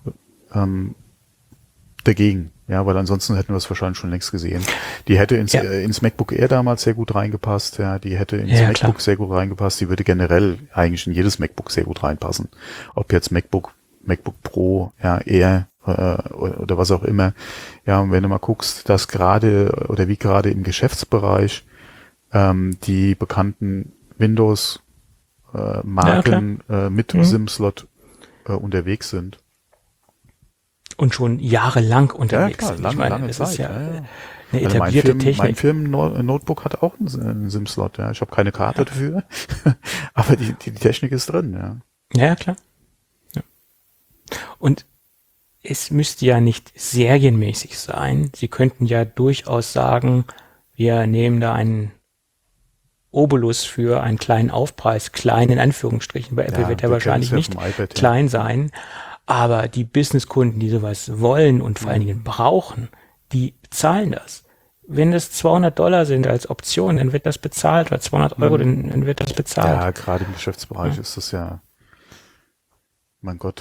dagegen. Ja, weil ansonsten hätten wir es wahrscheinlich schon längst gesehen. Die hätte ins MacBook Air damals sehr gut reingepasst. Ja, die hätte ins MacBook sehr gut reingepasst. Die würde generell eigentlich in jedes MacBook sehr gut reinpassen. Ob jetzt MacBook Pro, ja, Air oder was auch immer. Ja, und wenn du mal guckst, dass gerade oder wie gerade im Geschäftsbereich die bekannten Windows Marken mit SIM-Slot unterwegs sind. Und schon jahrelang unterwegs sind. Lange Zeit. Ist eine also etablierte Technik. Mein Firmen-Notebook hat auch einen SIM-Slot. Ja. Ich habe keine Karte dafür, aber die Technik ist drin. Ja, klar. Ja. Und es müsste ja nicht serienmäßig sein. Sie könnten ja durchaus sagen, wir nehmen da einen Obolus für einen kleinen Aufpreis, klein in Anführungsstrichen. Bei Apple wird er wahrscheinlich nicht klein sein. Aber die Businesskunden, die sowas wollen und vor allen Dingen brauchen, die zahlen das. Wenn das $200 sind als Option, dann wird das bezahlt, oder 200 Euro, dann wird das bezahlt. Ja, gerade im Geschäftsbereich ist das ja, mein Gott.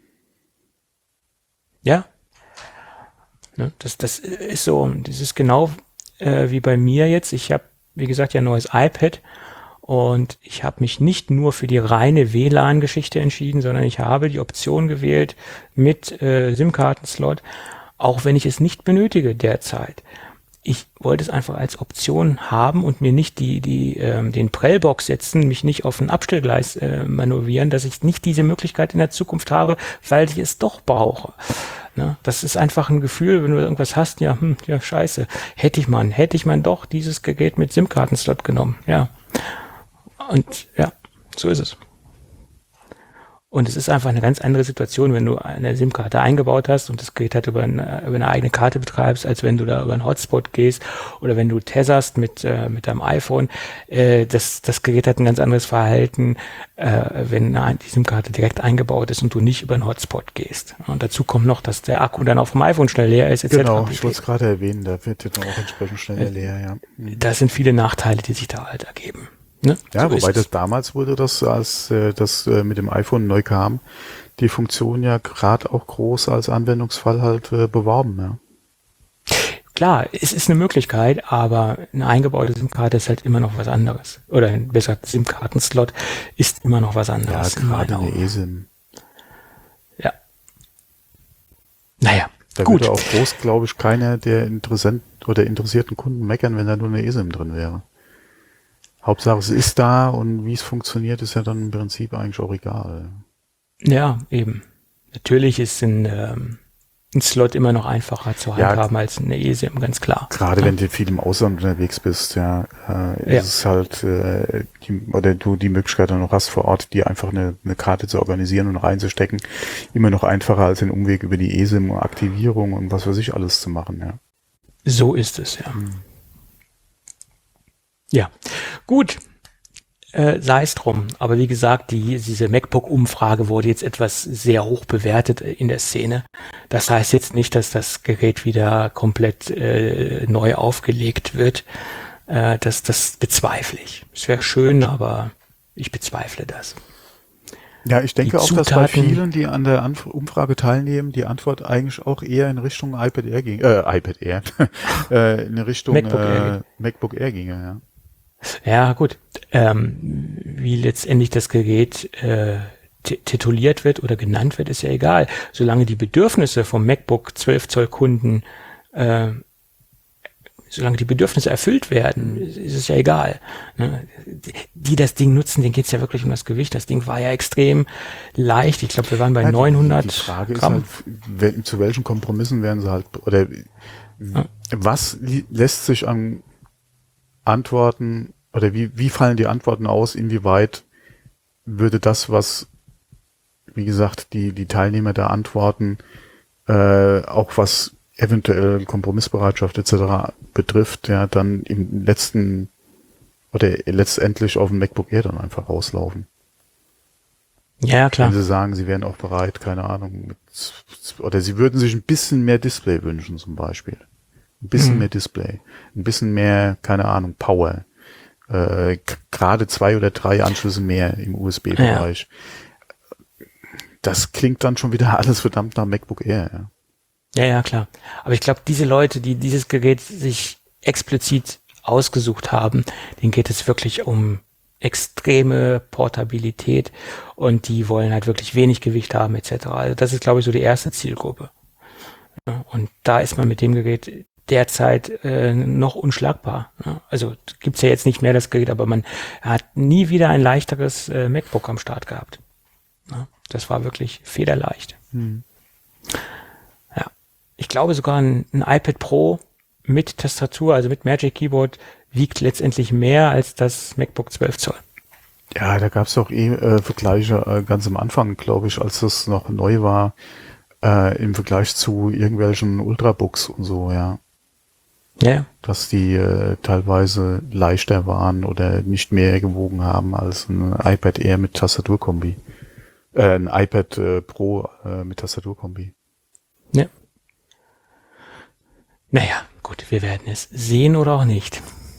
Ja. Das ist so, das ist genau wie bei mir jetzt. Ich habe, wie gesagt, ja ein neues iPad. Und ich habe mich nicht nur für die reine WLAN-Geschichte entschieden, sondern ich habe die Option gewählt mit SIM-Karten-Slot, auch wenn ich es nicht benötige derzeit. Ich wollte es einfach als Option haben und mir nicht den Prellbox setzen, mich nicht auf ein Abstellgleis manövrieren, dass ich nicht diese Möglichkeit in der Zukunft habe, weil ich es doch brauche. Ne? Das ist einfach ein Gefühl, wenn du irgendwas hast, ja scheiße, hätte ich man doch dieses Gerät mit SIM-Karten-Slot genommen, ja. Und ja, so ist es. Und es ist einfach eine ganz andere Situation, wenn du eine SIM-Karte eingebaut hast und das Gerät halt über eine eigene Karte betreibst, als wenn du da über einen Hotspot gehst oder wenn du tesserst mit deinem iPhone. Das Gerät hat ein ganz anderes Verhalten, wenn die SIM-Karte direkt eingebaut ist und du nicht über einen Hotspot gehst. Und dazu kommt noch, dass der Akku dann auf dem iPhone schnell leer ist, etc. Genau, ich wollte es gerade erwähnen, da wird jetzt auch entsprechend schnell leer, ja. Das sind viele Nachteile, die sich da halt ergeben. Ne? Ja, so wobei das damals wurde das, als das mit dem iPhone neu kam, die Funktion ja gerade auch groß als Anwendungsfall halt beworben. Ja. Klar, es ist eine Möglichkeit, aber eine eingebaute SIM-Karte ist halt immer noch was anderes. Oder besser gesagt, SIM-Karten-Slot ist immer noch was anderes. Ja, gerade eine eSIM. Ja. Naja, da gut. würde auch groß, glaube ich, keiner der interessierten Kunden meckern, wenn da nur eine eSIM drin wäre. Hauptsache es ist da und wie es funktioniert, ist ja dann im Prinzip eigentlich auch egal. Ja, eben. Natürlich ist ein Slot immer noch einfacher zu handhaben als eine eSIM, ganz klar. Gerade wenn du viel im Ausland unterwegs bist, ist es halt du die Möglichkeit dann noch hast vor Ort, dir einfach eine Karte zu organisieren und reinzustecken, immer noch einfacher als den Umweg über die eSIM, Aktivierung und was weiß ich alles zu machen. Ja. So ist es, ja. Ja, gut, sei es drum. Aber wie gesagt, diese MacBook-Umfrage wurde jetzt etwas sehr hoch bewertet in der Szene. Das heißt jetzt nicht, dass das Gerät wieder komplett neu aufgelegt wird. Das bezweifle ich. Es wäre schön, aber ich bezweifle das. Ja, ich denke auch, dass bei vielen, die an der Umfrage teilnehmen, die Antwort eigentlich auch eher in Richtung iPad Air ging, in Richtung MacBook Air ginge, ja. Ja, gut. Wie letztendlich das Gerät tituliert wird oder genannt wird, ist ja egal. Solange die Bedürfnisse vom MacBook 12 Zoll Kunden, solange die Bedürfnisse erfüllt werden, ist es ja egal. Ne? Die das Ding nutzen, denen geht's ja wirklich um das Gewicht. Das Ding war ja extrem leicht. Ich glaube, wir waren bei 900 Die Frage Gramm. ist halt, zu welchen Kompromissen werden sie halt, oder was lässt sich an Antworten, oder wie fallen die Antworten aus, inwieweit würde das, was, wie gesagt, die Teilnehmer da antworten, auch was eventuell Kompromissbereitschaft etc. betrifft, ja, dann im letztendlich auf dem MacBook Air dann einfach rauslaufen. Ja, klar. Wenn sie sagen, sie wären auch bereit, keine Ahnung, oder sie würden sich ein bisschen mehr Display wünschen zum Beispiel. Ein bisschen mehr Display, ein bisschen mehr, keine Ahnung, Power. gerade 2 oder 3 Anschlüsse mehr im USB-Bereich. Ja. Das klingt dann schon wieder alles verdammt nach MacBook Air. Ja, klar. Aber ich glaube, diese Leute, die dieses Gerät sich explizit ausgesucht haben, denen geht es wirklich um extreme Portabilität und die wollen halt wirklich wenig Gewicht haben etc. Also das ist, glaube ich, so die erste Zielgruppe. Ja, und da ist man mit dem Gerät derzeit noch unschlagbar. Ja, also gibt's ja jetzt nicht mehr das Gerät, aber man hat nie wieder ein leichteres MacBook am Start gehabt. Ja, das war wirklich federleicht. Ja, ich glaube sogar ein iPad Pro mit Tastatur, also mit Magic Keyboard, wiegt letztendlich mehr als das MacBook 12 Zoll. Ja, da gab es auch Vergleiche ganz am Anfang, glaube ich, als das noch neu war, im Vergleich zu irgendwelchen Ultrabooks und so, ja. Ja. Dass die teilweise leichter waren oder nicht mehr gewogen haben als ein iPad Air mit Tastaturkombi. Ein iPad Pro mit Tastaturkombi. Ja. Naja, gut, wir werden es sehen oder auch nicht.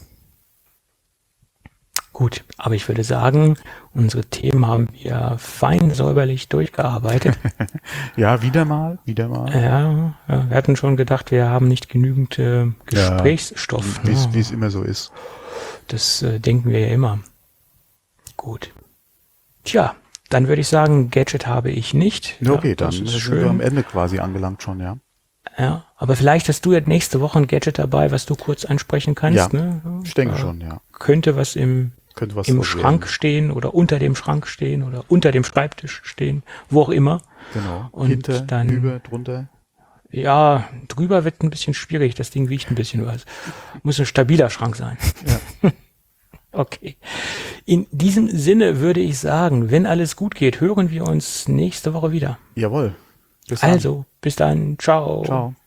Gut, aber ich würde sagen, unsere Themen haben wir fein säuberlich durchgearbeitet. Ja, wieder mal. Ja, wir hatten schon gedacht, wir haben nicht genügend Gesprächsstoff. Ja, wie es immer so ist. Das denken wir ja immer. Gut. Tja, dann würde ich sagen, Gadget habe ich nicht. Okay, ja, dann sind wir am Ende quasi angelangt schon, ja. Ja, aber vielleicht hast du ja nächste Woche ein Gadget dabei, was du kurz ansprechen kannst. Ja, ne? Ich denke schon, ja. Könnte was im Schrank stehen oder unter dem Schrank stehen oder unter dem Schreibtisch stehen, wo auch immer. Genau. Und hinter, dann über, drunter. Ja, drüber wird ein bisschen schwierig. Das Ding wiegt ein bisschen was. Muss ein stabiler Schrank sein. Ja. Okay. In diesem Sinne würde ich sagen, wenn alles gut geht, hören wir uns nächste Woche wieder. Jawohl. Bis dann. Also, bis dann. Ciao. Ciao.